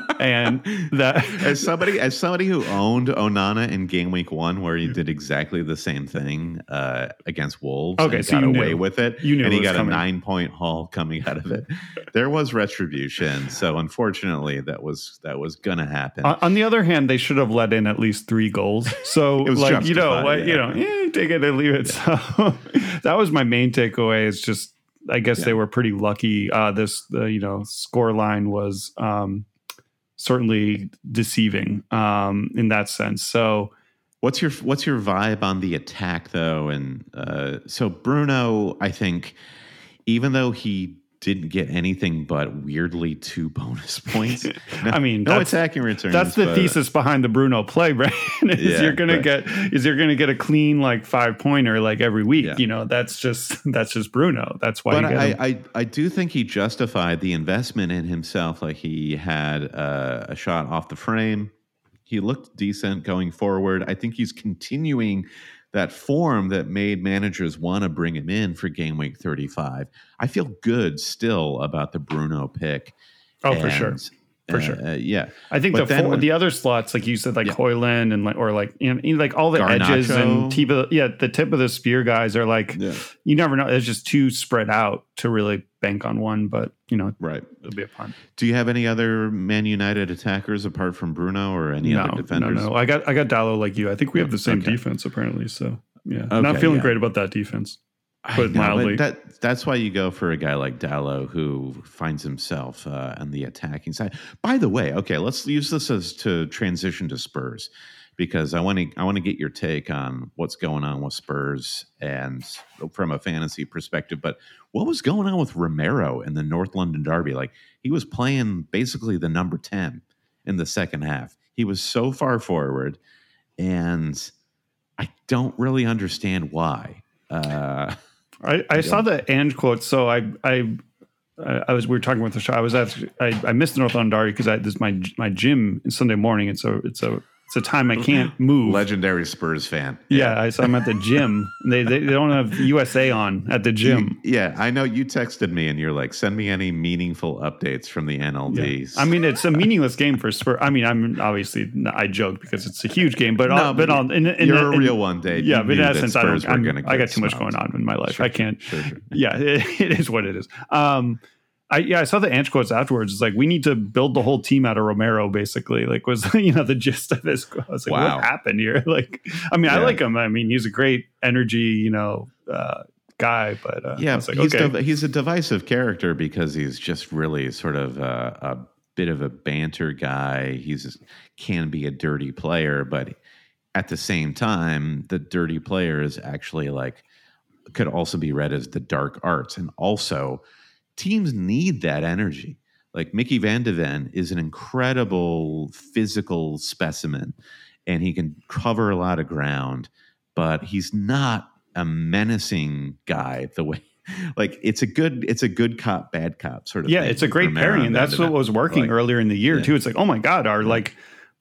And that, as somebody, as somebody who owned Onana in game week one, where he did exactly the same thing uh, against Wolves, okay, and so got you away knew. with it, you knew and he it got coming. a nine-point haul coming out of it. There was retribution, so unfortunately, that was that was gonna happen. On, on the other hand, they should have let in at least three goals. So, like you know, like, yeah. you know, eh, take it and leave it. Yeah. So that was my main takeaway. Is just. I guess yeah. they were pretty lucky. Uh, this, the, you know, score line was um, certainly deceiving um, in that sense. So, what's your what's your vibe on the attack though? And uh, so Bruno, I think, even though he didn't get anything but weirdly two bonus points. No, I mean, no attacking returns. That's the but, thesis behind the Bruno play, right? is yeah, you're gonna right. get is you're gonna get a clean like five pointer like every week. Yeah. You know, that's just that's just Bruno. That's why. But you get I, him. I I do think he justified the investment in himself. Like he had uh, a shot off the frame. He looked decent going forward. I think he's continuing that form that made managers want to bring him in for game week thirty-five. I feel good still about the Bruno pick. Oh, and, for sure. For uh, sure. Uh, yeah. I think but the four, when, the other slots, like you said, like yeah. Højlund and like, or like, you know, like all the Garnacho. edges and tip of, yeah, the tip of the spear guys are like, yeah. you never know. It's just too spread out to really bank on one, but you know, right. It'll be a punt. Do you have any other Man United attackers apart from Bruno or any no, other defenders? No, no. I got, I got Dalot like you. I think we have the same okay. defense apparently. So yeah, okay, not feeling yeah. great about that defense. Put know, mildly. That, that's why you go for a guy like Dalot who finds himself uh, on the attacking side. By the way, okay, let's use this as to transition to Spurs because I want to I want to get your take on what's going on with Spurs and from a fantasy perspective. But what was going on with Romero in the North London Derby? Like he was playing basically the number ten in the second half. He was so far forward, and I don't really understand why. Uh, I, I saw the Ange quote, so I I I was we were talking with the show. I was at I, I missed the North London Derby because this is my my gym is Sunday morning, and so it's a it's a time I can't move. Legendary Spurs fan. Yeah, I, so I'm at the gym. They, they they don't have U S A on at the gym. You, yeah, I know you texted me and you're like, send me any meaningful updates from the N L D. Yeah. I mean, it's a meaningless game for Spurs. I mean, I'm obviously I joked because it's a huge game, but no, all, but, but on in, in, you're in, a real one, Dave. Yeah, you but in essence, I don't. I'm, I got too much smoked. going on in my life. Sure, I can't. Sure, sure. Yeah, it, it is what it is. Um, I yeah, I saw the Ange quotes afterwards. It's like we need to build the whole team out of Romero. Basically, like was you know the gist of his. I was like, wow. what happened here? Like, I mean, yeah. I like him. I mean, he's a great energy, you know, uh, guy. But uh, yeah, I was like, he's okay. div- he's a divisive character because he's just really sort of a, a bit of a banter guy. He's can be a dirty player, but at the same time, the dirty player is actually like could also be read as the dark arts, and also. Teams need that energy. Like Mickey Van de Ven is an incredible physical specimen, and he can cover a lot of ground, but he's not a menacing guy the way. Like it's a good, it's a good cop, bad cop sort of. Yeah, thing it's a great Romero pairing, and that's what was working like, earlier in the year yeah. too. It's like, oh my god, our like.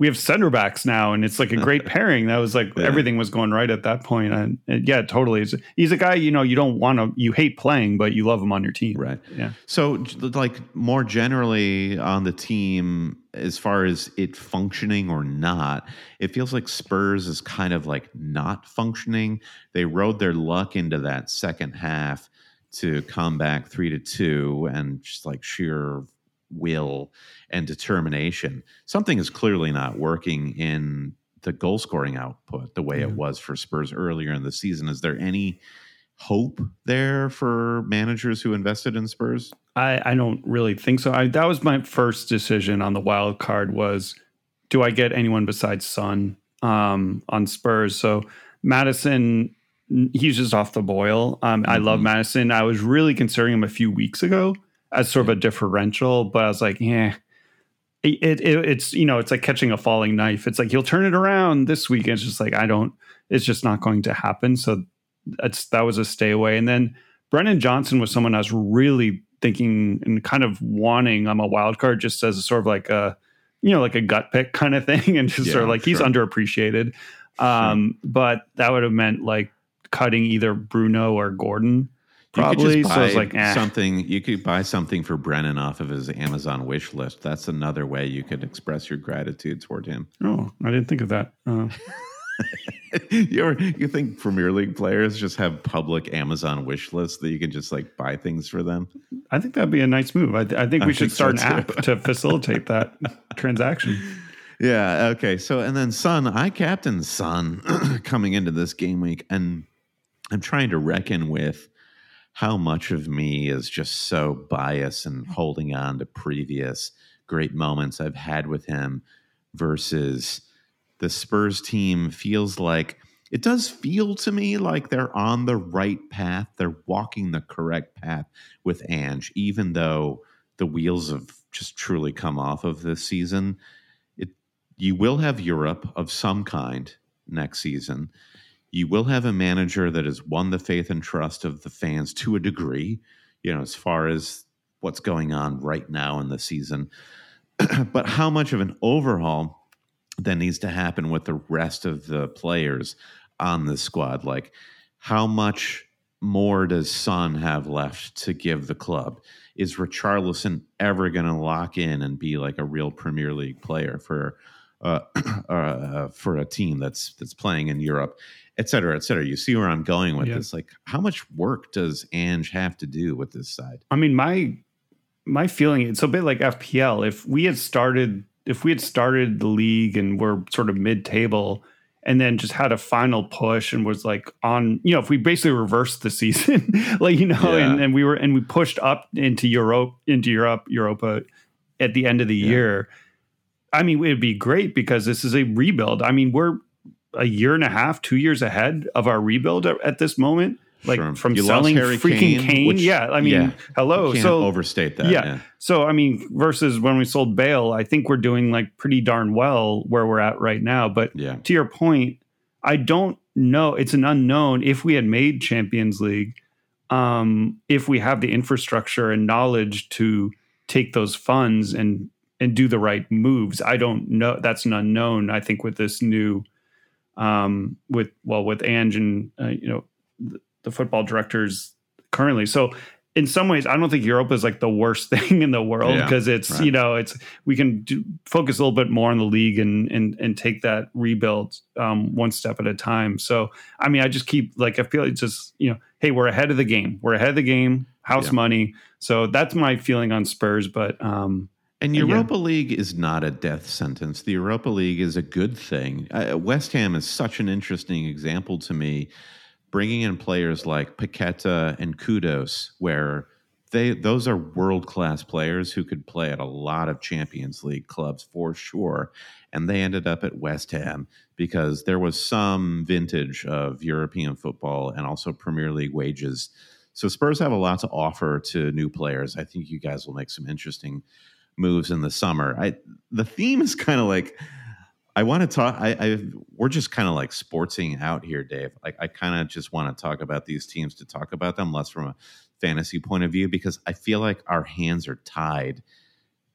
we have center backs now, and it's like a great pairing. That was like yeah. everything was going right at that point. And, and yeah, totally. It's, he's a guy, you know, you don't want to, you hate playing, but you love him on your team. Right. Yeah. So like more generally on the team, as far as it functioning or not, it feels like Spurs is kind of like not functioning. They rode their luck into that second half to come back three to two and just like sheer will and determination. Something is clearly not working in the goal scoring output the way yeah. it was for Spurs earlier in the season. Is there any hope there for managers who invested in Spurs? I, I don't really think so. I, that was my first decision on the wild card was, do I get anyone besides Son um, on Spurs? So Madison, he's just off the boil. Um, mm-hmm. I love Madison. I was really considering him a few weeks ago as sort of a differential, but I was like, yeah, it, it it's, you know, it's like catching a falling knife. It's like, he'll turn it around this week. And it's just like, I don't, it's just not going to happen. So that's, that was a stay away. And then Brennan Johnson was someone I was really thinking and kind of wanting on a wild card, just as a sort of like a, you know, like a gut pick kind of thing. And just yeah, sort of like, sure. he's underappreciated. Um, sure. But that would have meant like cutting either Bruno or Gordon. Probably. You could just buy so I was like, eh. something. You could buy something for Brennan off of his Amazon wish list. That's another way you could express your gratitude toward him. Oh, I didn't think of that. Uh. you ever, you think Premier League players just have public Amazon wish lists that you can just like buy things for them? I think that'd be a nice move. I, th- I think we I should think start so an app to facilitate that transaction. Yeah. Okay. So and then Son, I captained Son coming into this game week, and I'm trying to reckon with how much of me is just so biased and holding on to previous great moments I've had with him versus the Spurs team. Feels like it does feel to me like they're on the right path. They're walking the correct path with Ange, even though the wheels have just truly come off of this season. It, you will have Europe of some kind next season. You will have a manager that has won the faith and trust of the fans to a degree, you know, as far as what's going on right now in the season. But how much of an overhaul then needs to happen with the rest of the players on the squad? Like, how much more does Son have left to give the club? Is Richarlison ever going to lock in and be like a real Premier League player for uh, uh, for a team that's that's playing in Europe? Et cetera, et cetera. You see where I'm going with yeah. this. Like, how much work does Ange have to do with this side? I mean, my my feeling, it's a bit like F P L. If we had started, if we had started the league and we're sort of mid-table, and then just had a final push and was like on, you know, if we basically reversed the season, like, you know, yeah. and, and we were and we pushed up into Europe, into Europe, Europa at the end of the yeah. year. I mean, it'd be great because this is a rebuild. I mean, we're a year and a half, two years ahead of our rebuild at, at this moment. Like sure. from you selling freaking Kane. Kane. Which, yeah. I mean, yeah, hello. Can't so overstate that. Yeah. yeah. So, I mean, versus when we sold Bale, I think we're doing like pretty darn well where we're at right now. But yeah. to your point, I don't know. It's an unknown if we had made Champions League, um, if we have the infrastructure and knowledge to take those funds and, and do the right moves. I don't know. That's an unknown, I think, with this new, um, with, well, with Ange and, uh, you know, the, the football directors currently. So in some ways, I don't think Europa is like the worst thing in the world because yeah, it's, right. you know, it's, we can do, focus a little bit more on the league and, and, and take that rebuild um, one step at a time. So, I mean, I just keep like, I feel it's just, you know, hey, we're ahead of the game. We're ahead of the game, house yeah. money. So that's my feeling on Spurs, but, um, And Europa yeah. League is not a death sentence. The Europa League is a good thing. Uh, West Ham is such an interesting example to me, bringing in players like Paqueta and Kudos, where they those are world-class players who could play at a lot of Champions League clubs for sure. And they ended up at West Ham because there was some vintage of European football and also Premier League wages. So Spurs have a lot to offer to new players. I think you guys will make some interesting moves in the summer. I the theme is kind of like I want to talk. I, I we're just kind of like sportsing out here, Dave. Like I kind of just want to talk about these teams to talk about them, less from a fantasy point of view, because I feel like our hands are tied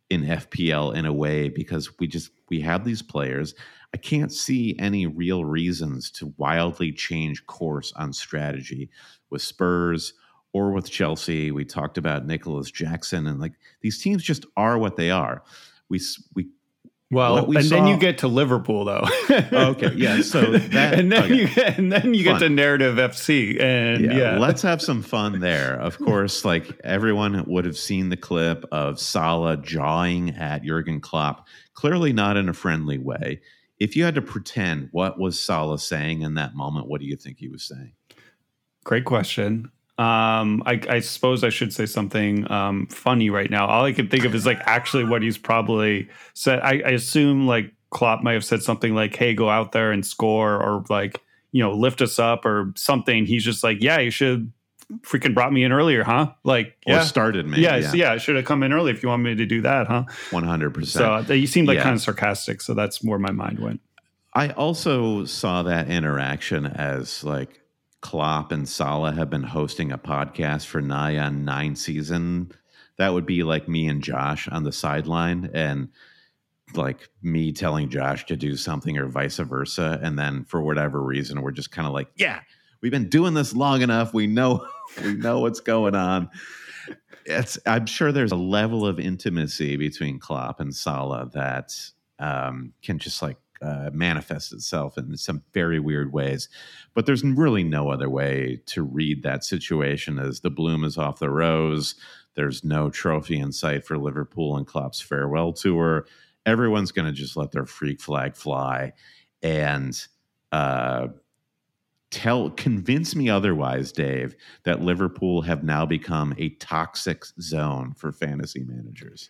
in F P L in a way, because we just we have these players. I can't see any real reasons to wildly change course on strategy with Spurs or with Chelsea. We talked about Nicholas Jackson, and like these teams just are what they are. We we well, we and saw, then you get to Liverpool though. Okay, yeah. So that, and then okay. you get, and then you Fun. get to Narrative F C, and yeah, yeah, let's have some fun there. Of course, like everyone would have seen the clip of Salah jawing at Jurgen Klopp, clearly not in a friendly way. If you had to pretend, what was Salah saying in that moment? What do you think he was saying? Great question. Um, I, I suppose I should say something um, funny right now. All I can think of is like actually what he's probably said. I, I assume like Klopp might have said something like, "Hey, go out there and score," or like, you know, lift us up or something. He's just like, "Yeah, you should freaking brought me in earlier, huh?" Like, or yeah, started me. Yeah, yeah, yeah, I should have come in early if you want me to do that, huh? One hundred percent. So you seemed like yeah. kind of sarcastic. So that's where my mind went. I also saw that interaction as like Klopp and Salah have been hosting a podcast for nigh on nine season. That would be like me and Josh on the sideline, and like me telling Josh to do something or vice versa. And then for whatever reason, we're just kind of like, yeah, we've been doing this long enough. We know, we know what's going on. It's, I'm sure there's a level of intimacy between Klopp and Salah that um, can just like uh, manifest itself in some very weird ways. But there's really no other way to read that situation as the bloom is off the rose. There's no trophy in sight for Liverpool and Klopp's farewell tour. Everyone's going to just let their freak flag fly and uh, tell, convince me otherwise, Dave, that Liverpool have now become a toxic zone for fantasy managers.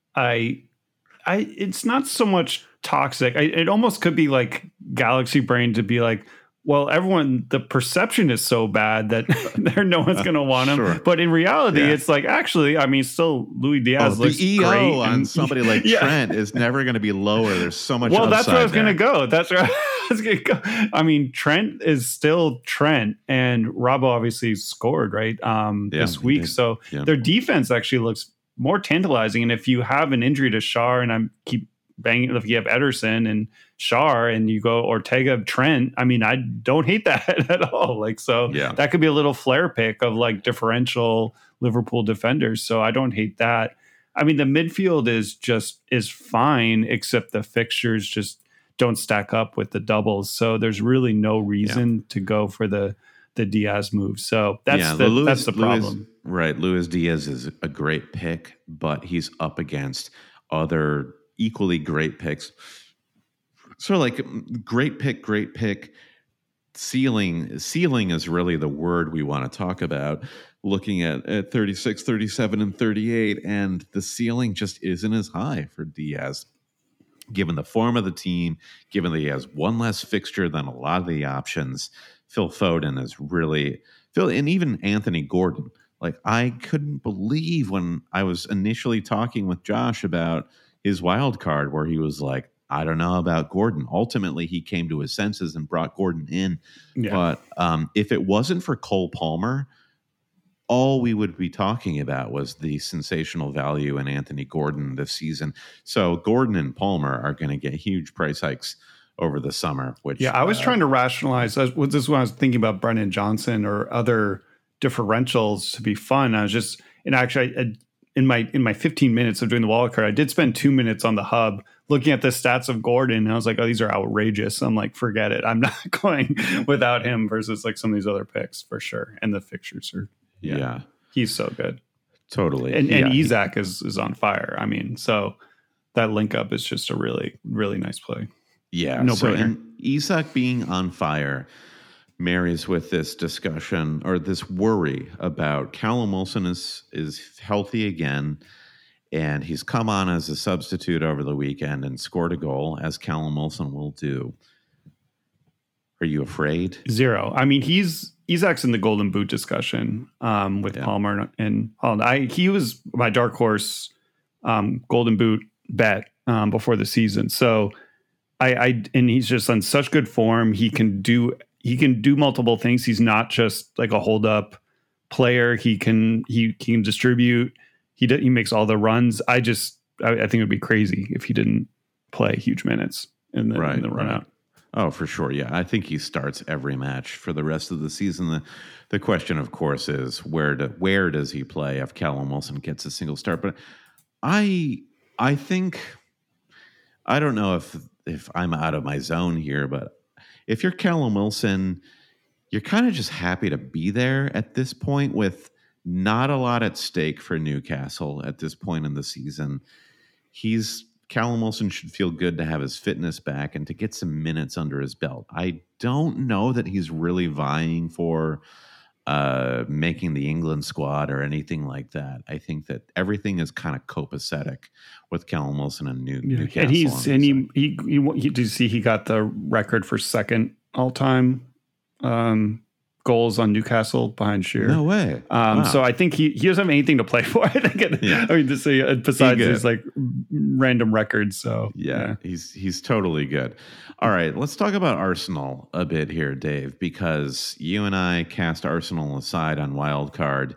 I, I, it's not so much toxic. I, it almost could be like galaxy brain to be like, well, everyone, the perception is so bad that there no one's going to want him. Sure. But in reality, yeah. it's like, actually, I mean, still Luis Diaz oh, looks the E O great. on and, somebody like yeah. Trent is never going to be lower. There's so much Well, that's where I was going to go. That's where I was going to go. I mean, Trent is still Trent, and Robbo obviously scored, right, um, yeah, this week. So yeah. their defense actually looks more tantalizing. And if you have an injury to Schär, and I keep banging, if you have Ederson and Schär and you go Ortega, Trent, I mean, I don't hate that at all. Like, so yeah. that could be a little flare pick of like differential Liverpool defenders. So I don't hate that. I mean, the midfield is just is fine, except the fixtures just don't stack up with the doubles. So there's really no reason yeah. to go for the the Diaz move. So that's yeah, the, Luis, that's the problem. Luis, right. Luis Diaz is a great pick, but he's up against other equally great picks. So like great pick, great pick. Ceiling, ceiling is really the word we want to talk about. Looking at, at thirty-six, thirty-seven, and thirty-eight, and the ceiling just isn't as high for Diaz. Given the form of the team, given that he has one less fixture than a lot of the options, Phil Foden is really Phil, and even Anthony Gordon. Like, I couldn't believe when I was initially talking with Josh about his wild card, where he was like, I don't know about Gordon. Ultimately, he came to his senses and brought Gordon in. Yeah. But um, if it wasn't for Cole Palmer, all we would be talking about was the sensational value in Anthony Gordon this season. So Gordon and Palmer are going to get huge price hikes over the summer. Which yeah, I was uh, trying to rationalize. This is when I was thinking about Brennan Johnson or other differentials to be fun. I was just, and actually, I, in my in my fifteen minutes of doing the wild card, I did spend two minutes on the hub looking at the stats of Gordon. And I was like, oh, these are outrageous. I'm like, forget it. I'm not going without him versus like some of these other picks for sure. And the fixtures are. Yeah, yeah, he's so good. Totally. And, and yeah. Isak is is on fire. I mean, so that link up is just a really, really nice play. Yeah. No so brainer. And Isak being on fire marries with this discussion or this worry about Callum Wilson is is healthy again, and he's come on as a substitute over the weekend and scored a goal, as Callum Wilson will do. Are you afraid? Zero. I mean, he's Isak's in the Golden Boot discussion um, with yeah. Palmer and Holland. I he was my dark horse um, Golden Boot bet um, before the season. So I, I and he's just on such good form. He can do he can do multiple things. He's not just like a hold up player. He can he, he can distribute. He he makes all the runs. I just I, I think it would be crazy if he didn't play huge minutes in the, right, in the run right. out. Oh, for sure. Yeah. I think he starts every match for the rest of the season. The the question, of course, is where do, where does he play if Callum Wilson gets a single start? But I I think I don't know if if I'm out of my zone here, but if you're Callum Wilson, you're kind of just happy to be there at this point with not a lot at stake for Newcastle at this point in the season. He's Callum Wilson should feel good to have his fitness back and to get some minutes under his belt. I don't know that he's really vying for uh, making the England squad or anything like that. I think that everything is kind of copacetic with Callum Wilson and New, yeah. Newcastle. And he's and he, he he he did you see he got the record for second all time um, goals on Newcastle behind Shearer. No way. Um, Wow. So I think he, he doesn't have anything to play for. I think. It, Yeah. I mean, to say uh, besides He good. his like random records. So Yeah, yeah. he's he's totally good. All right, let's talk about Arsenal a bit here, Dave, because you and I cast Arsenal aside on wild card.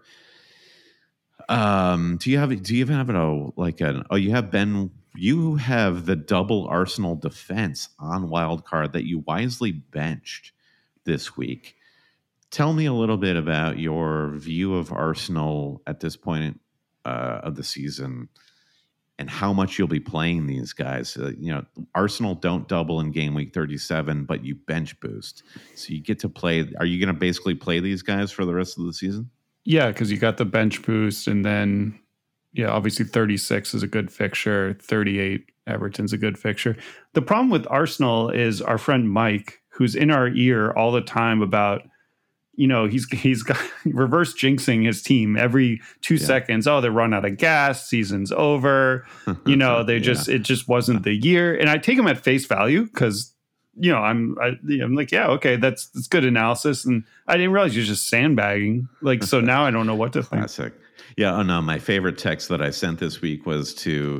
Um, do you have do you even have a like an oh you have Ben you have the double Arsenal defense on wild card that you wisely benched this week. Tell me a little bit about your view of Arsenal at this point uh, of the season. And how much you'll be playing these guys. Uh, you know, Arsenal don't double in game week thirty-seven, but you bench boost. So you get to play. Are you going to basically play these guys for the rest of the season? Yeah, because you got the bench boost, and then yeah, obviously thirty-six is a good fixture. thirty-eight, Everton's a good fixture. The problem with Arsenal is our friend Mike, who's in our ear all the time about, you know, he's he's got reverse jinxing his team every two yeah. seconds. Oh, they run out of gas. Season's over. You know, they just yeah. it just wasn't the year. And I take him at face value because, you know, I'm I, I'm like, yeah, okay, that's that's good analysis. And I didn't realize you're just sandbagging. Like, so now I don't know what to think. Classic. Yeah. Oh no, my favorite text that I sent this week was to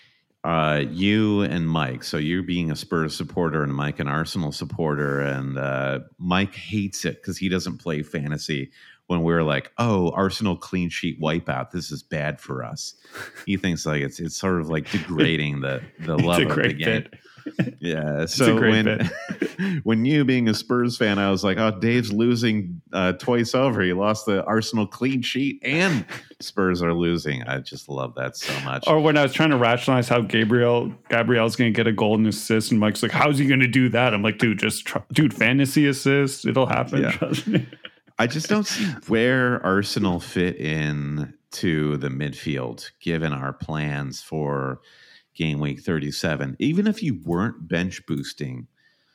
uh, you and Mike. So you being a Spurs supporter and Mike an Arsenal supporter, and uh, Mike hates it because he doesn't play fantasy. When we're like, oh, Arsenal clean sheet wipeout, this is bad for us. He thinks like it's it's sort of like degrading the the love of the game. Bit. Yeah. So when when you being a Spurs fan, I was like, oh, Dave's losing uh, twice over. He lost the Arsenal clean sheet and Spurs are losing. I just love that so much. Or when I was trying to rationalize how Gabriel Gabriel's going to get a golden assist, and Mike's like, how's he going to do that? I'm like, dude, just try, dude, fantasy assist, it'll happen. Yeah. Trust me. I just don't see where Arsenal fit in to the midfield, given our plans for game week thirty-seven. Even if you weren't bench boosting,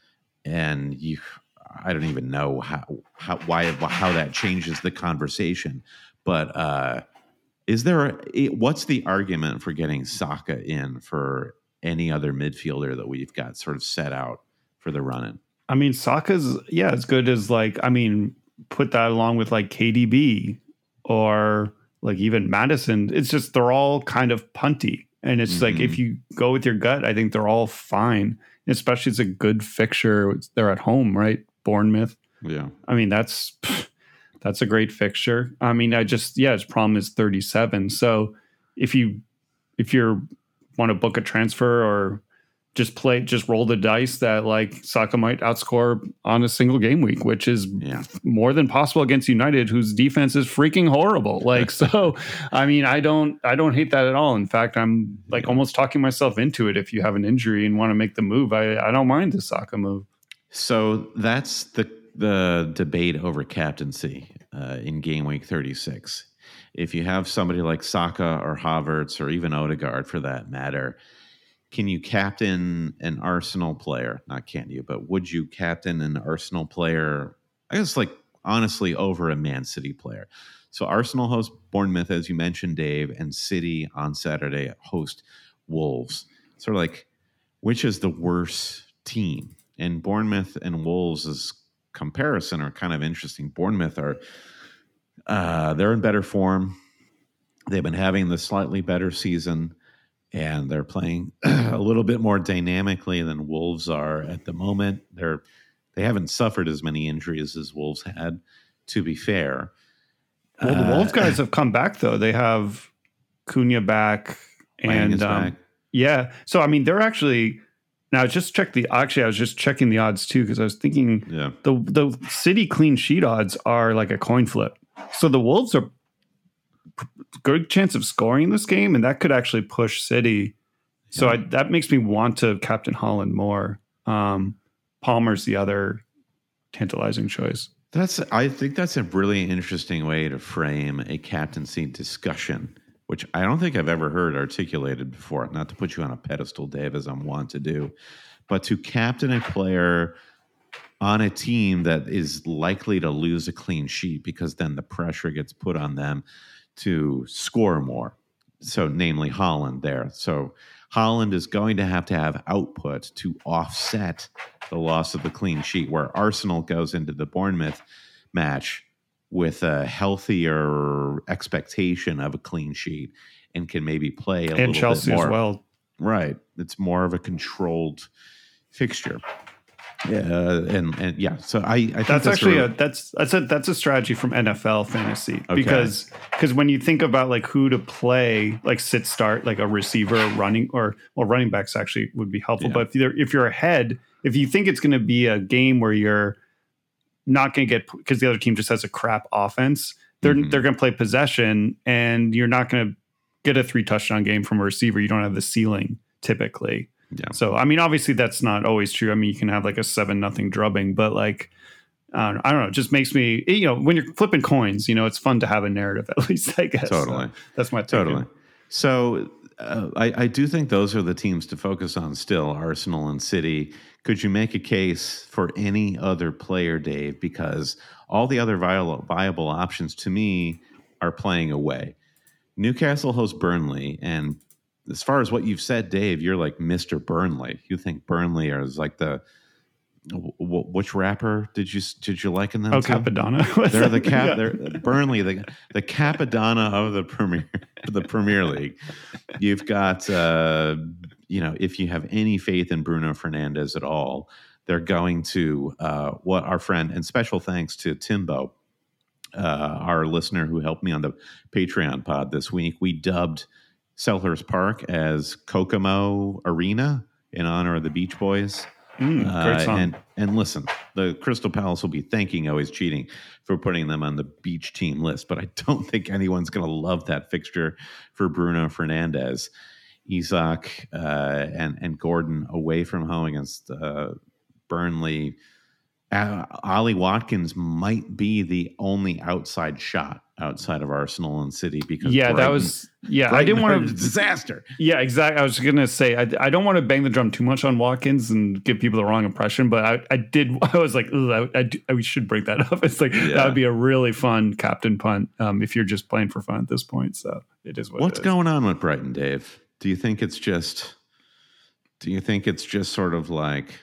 and you, I don't even know how how why how that changes the conversation. But uh, is there a, what's the argument for getting Saka in for any other midfielder that we've got sort of set out for the run-in? I mean, Saka's yeah, as good as like I mean. Put that along with like K D B or like even Madison. It's just they're all kind of punty. And it's mm-hmm. like if you go with your gut, I think they're all fine. Especially it's a good fixture. They're at home, right? Bournemouth. Yeah. I mean, that's that's a great fixture. I mean, I just yeah, his problem is thirty-seven. So if you if you want to book a transfer or just play, just roll the dice that like Saka might outscore on a single game week, which is yeah. more than possible against United, whose defense is freaking horrible. Like, so, I mean, I don't, I don't hate that at all. In fact, I'm like yeah. almost talking myself into it. If you have an injury and want to make the move, I, I don't mind the Saka move. So that's the, the debate over captaincy uh, in game week thirty-six. If you have somebody like Saka or Havertz or even Odegaard for that matter, can you captain an Arsenal player? Not can you, but would you captain an Arsenal player? I guess like honestly over a Man City player. So Arsenal host Bournemouth, as you mentioned, Dave, and City on Saturday host Wolves. Sort of like, which is the worse team? And Bournemouth and Wolves' comparison are kind of interesting. Bournemouth are uh, they're in better form. They've been having the slightly better season. And they're playing a little bit more dynamically than Wolves are at the moment. They're they haven't suffered as many injuries as Wolves had, to be fair. Well, the uh, Wolves guys have come back though. They have Cunha back. and um, yeah. So I mean, they're actually now. I just checked the. Actually, I was just checking the odds too because I was thinking yeah. the the City clean sheet odds are like a coin flip. So the Wolves are good chance of scoring this game, and that could actually push City. So Yeah. I, that makes me want to captain Haaland more. Um, Palmer's the other tantalizing choice. That's. I think that's a really interesting way to frame a captaincy discussion, which I don't think I've ever heard articulated before. Not to put you on a pedestal, Dave, as I'm wont to do, but to captain a player on a team that is likely to lose a clean sheet because then the pressure gets put on them to score more. So, namely Haaland there. So, Haaland is going to have to have output to offset the loss of the clean sheet, where Arsenal goes into the Bournemouth match with a healthier expectation of a clean sheet and can maybe play a And little Chelsea bit more. as well. Right. It's more of a controlled fixture. Yeah, and and yeah, so I, I think That's, that's actually a, a that's that's a that's a strategy from N F L fantasy Okay. because because when you think about like who to play, like sit start, like a receiver running or well running backs actually would be helpful. Yeah. But if you're if you're ahead, if you think it's going to be a game where you're not going to get because the other team just has a crap offense, they're Mhm. they're going to play possession, and you're not going to get a three touchdown game from a receiver. You don't have the ceiling typically. yeah. So, I mean, obviously that's not always true. I mean, you can have like a seven nothing drubbing, but like, I don't, I don't know. It just makes me, you know, when you're flipping coins, you know, it's fun to have a narrative at least, I guess. Totally. So that's my Totally. thinking. So uh, I, I do think those are the teams to focus on still, Arsenal and City. Could you make a case for any other player, Dave? Because all the other viable, viable options to me are playing away. Newcastle hosts Burnley, and as far as what you've said, Dave, you're like Mister Burnley. You think Burnley is like the w- w- which rapper did you did you liken them Oh, to? Capadonna. They're the cap. Yeah. They're Burnley, the the Capadonna of the Premier the Premier League. You've got, uh, you know, if you have any faith in Bruno Fernandes at all, they're going to uh, what our friend and special thanks to Timbo, uh, our listener who helped me on the Patreon pod this week. We dubbed Selhurst Park as Kokomo Arena in honor of the Beach Boys. Mm, great Uh, song. and and listen, the Crystal Palace will be thanking Always Cheating for putting them on the beach team list, but I don't think anyone's going to love that fixture for Bruno Fernandes. Isak uh, and and Gordon away from home against uh, Burnley. Uh, Ollie Watkins might be the only outside shot outside of Arsenal and City because yeah, that Brighton- was, yeah, I Brighton didn't are want a to, disaster. yeah, exactly. I was going to say, I, I don't want to bang the drum too much on Watkins and give people the wrong impression, but I, I did, I was like, I, I, do- I should bring that up. It's like, Yeah. that would be a really fun captain punt um, if you're just playing for fun at this point. So it is what What's it is. going on with Brighton, Dave? Do you think it's just do you think it's just sort of like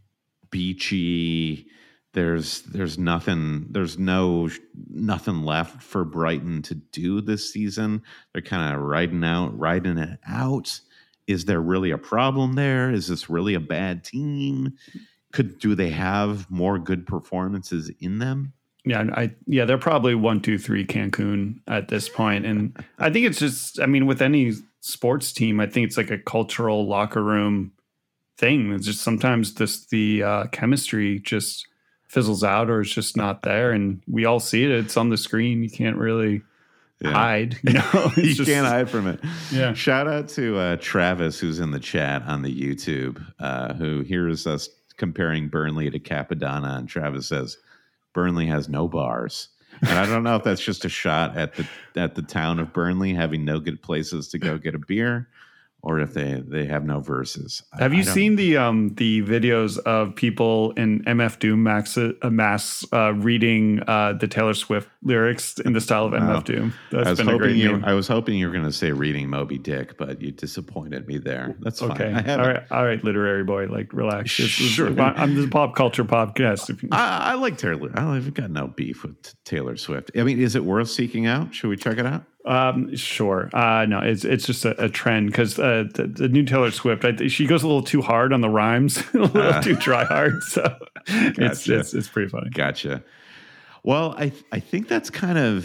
beachy? There's there's nothing there's no nothing left for Brighton to do this season. They're kind of riding out, riding it out. Is there really a problem there? Is this really a bad team? Could do they have more good performances in them? Yeah, I yeah, they're probably one, two, three Cancun at this point, and I think it's just, I mean, with any sports team, I think it's like a cultural locker room thing. It's just sometimes this the uh, chemistry just fizzles out, or it's just not there, and we all see it. It's on the screen. You can't really Yeah. hide. You know, It's you just- can't hide from it. Yeah. Shout out to uh, Travis, who's in the chat on the YouTube, uh, who hears us comparing Burnley to Capadonna, and Travis says Burnley has no bars. And I don't know if that's just a shot at the at the town of Burnley having no good places to go get a beer, or if they, they have no verses. I- Have you I don't- seen the um the videos of people in M F Doom max uh, masks uh, reading uh, the Taylor Swift lyrics in the style of M F No. Doom? That's I was been a hoping great you. meme. I was hoping you were going to say reading Moby Dick, but you disappointed me there. That's fine. Okay. I All haven't. right. All right. Literary boy. Like, relax. This is- Sure. I'm the pop culture podcast. If you, I, I like Taylor. I've got no beef with Taylor Swift. I mean, is it worth seeking out? Should we check it out? um, sure. Uh, no, it's it's just a, a trend because uh, the, the new Taylor Swift, I, she goes a little too hard on the rhymes, a little Uh, too try hard. So it's, Gotcha. it's it's pretty funny. Gotcha. Well, I I think that's kind of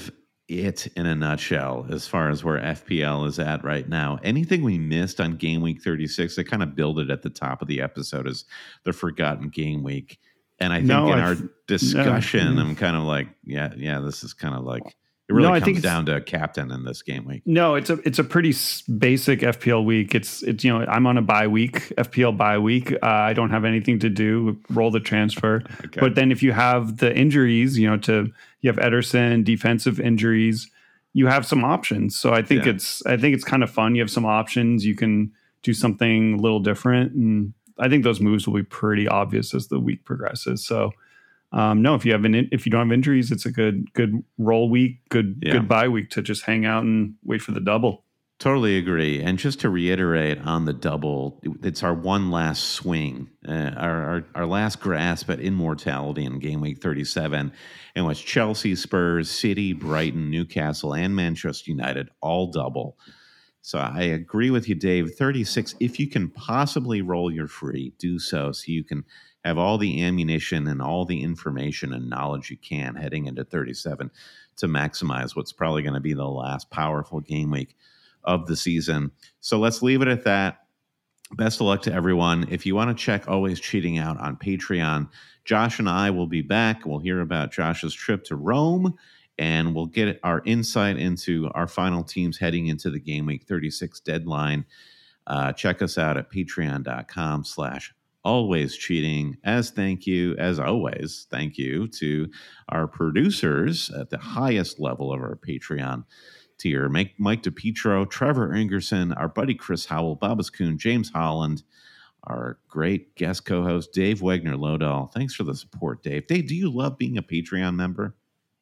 it in a nutshell as far as where F P L is at right now. Anything we missed on game week thirty-six, I kind of build it at the top of the episode as the forgotten game week. And I think no, in I've, our discussion, no. I'm kind of like, yeah, yeah, this is kind of like, it really no, I comes think down to a captain in this game week. No, it's a it's a pretty basic F P L week. It's it's you know I'm on a bye week, F P L bye week. Uh, I don't have anything to do. Roll the transfer. Okay. But then if you have the injuries, you know, to you have Ederson, defensive injuries, you have some options. So I think yeah. it's I think it's kind of fun. You have some options. You can do something a little different, and I think those moves will be pretty obvious as the week progresses. So. Um, no, if you have an if you don't have injuries, it's a good good roll week, good yeah. good bye week to just hang out and wait for the double. Totally agree. And just to reiterate on the double, it's our one last swing, uh, our, our our last grasp at immortality in game week thirty-seven, in which Chelsea, Spurs, City, Brighton, Newcastle, and Manchester United all double. So I agree with you, Dave. thirty-six, if you can possibly roll your free, do so so you can have all the ammunition and all the information and knowledge you can heading into thirty-seven to maximize what's probably going to be the last powerful game week of the season. So let's leave it at that. Best of luck to everyone. If you want to check Always Cheating out on Patreon, Josh and I will be back. We'll hear about Josh's trip to Rome, and we'll get our insight into our final teams heading into the game week thirty-six deadline. Uh, check us out at patreon.com slash Always Cheating. As thank you, as always, thank you to our producers at the highest level of our Patreon tier, Mike, Mike DePietro, Trevor Ingerson, our buddy Chris Howell, Babas Kuhn, James Holland, our great guest co-host, Dave Wegner-Lodahl. Thanks for the support, Dave. Dave, do you love being a Patreon member?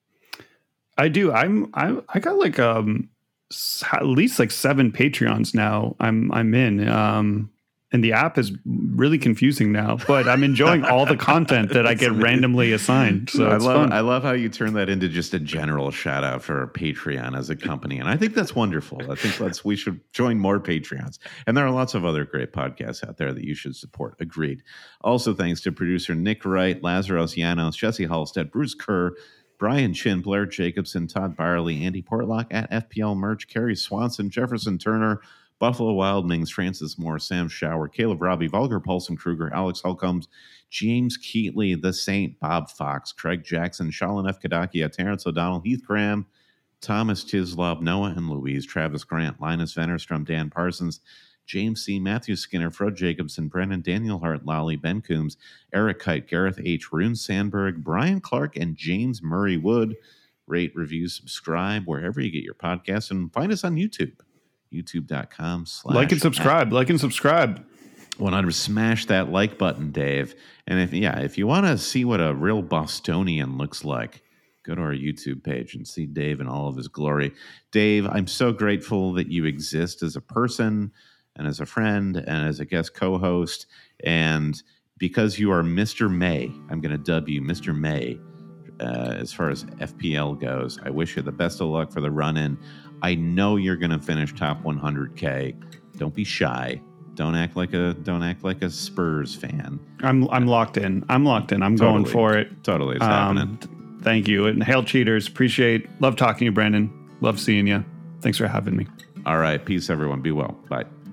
I do. I'm, I, I got like, um, at least like seven Patreons now I'm, I'm in, um, and the app is really confusing now, but I'm enjoying all the content that I get randomly assigned. So I it's love fun. I love how you turn that into just a general shout out for Patreon as a company. And I think that's wonderful. I think that's we should join more Patreons. And there are lots of other great podcasts out there that you should support. Agreed. Also, thanks to producer Nick Wright, Lazarus Llanos, Jesse Halstead, Bruce Kerr, Brian Chin, Blair Jacobson, Todd Byerly, Andy Portlock at F P L Merch, Kerry Swanson, Jefferson Turner, Buffalo Wild Wings, Francis Moore, Sam Shower, Caleb Robbie, Vulgar Paulson Kruger, Alex Holcombs, James Keatley, The Saint, Bob Fox, Craig Jackson, Shalin F. Kadakia, Terrence O'Donnell, Heath Graham, Thomas Tislov, Noah and Louise, Travis Grant, Linus Vennerstrom, Dan Parsons, James C., Matthew Skinner, Fred Jacobson, Brennan, Daniel Hart, Lally, Ben Coombs, Eric Kite, Gareth H., Rune Sandberg, Brian Clark, and James Murray Wood. Rate, review, subscribe wherever you get your podcasts, and find us on YouTube. YouTube.com slash like and subscribe, like and subscribe. one hundred Smash that like button, Dave. And if yeah, if you want to see what a real Bostonian looks like, go to our YouTube page and see Dave in all of his glory. Dave, I'm so grateful that you exist as a person and as a friend and as a guest co-host. And because you are Mister May, I'm going to dub you Mister May uh, as far as F P L goes. I wish you the best of luck for the run-in. I know you're going to finish top one hundred K. Don't be shy. Don't act like a don't act like a Spurs fan. I'm I'm locked in. I'm locked in. I'm totally, going for it. Totally, it's um, happening. Thank you. And hail cheaters. Appreciate. Love talking to you, Brandon. Love seeing you. Thanks for having me. All right. Peace, everyone. Be well. Bye.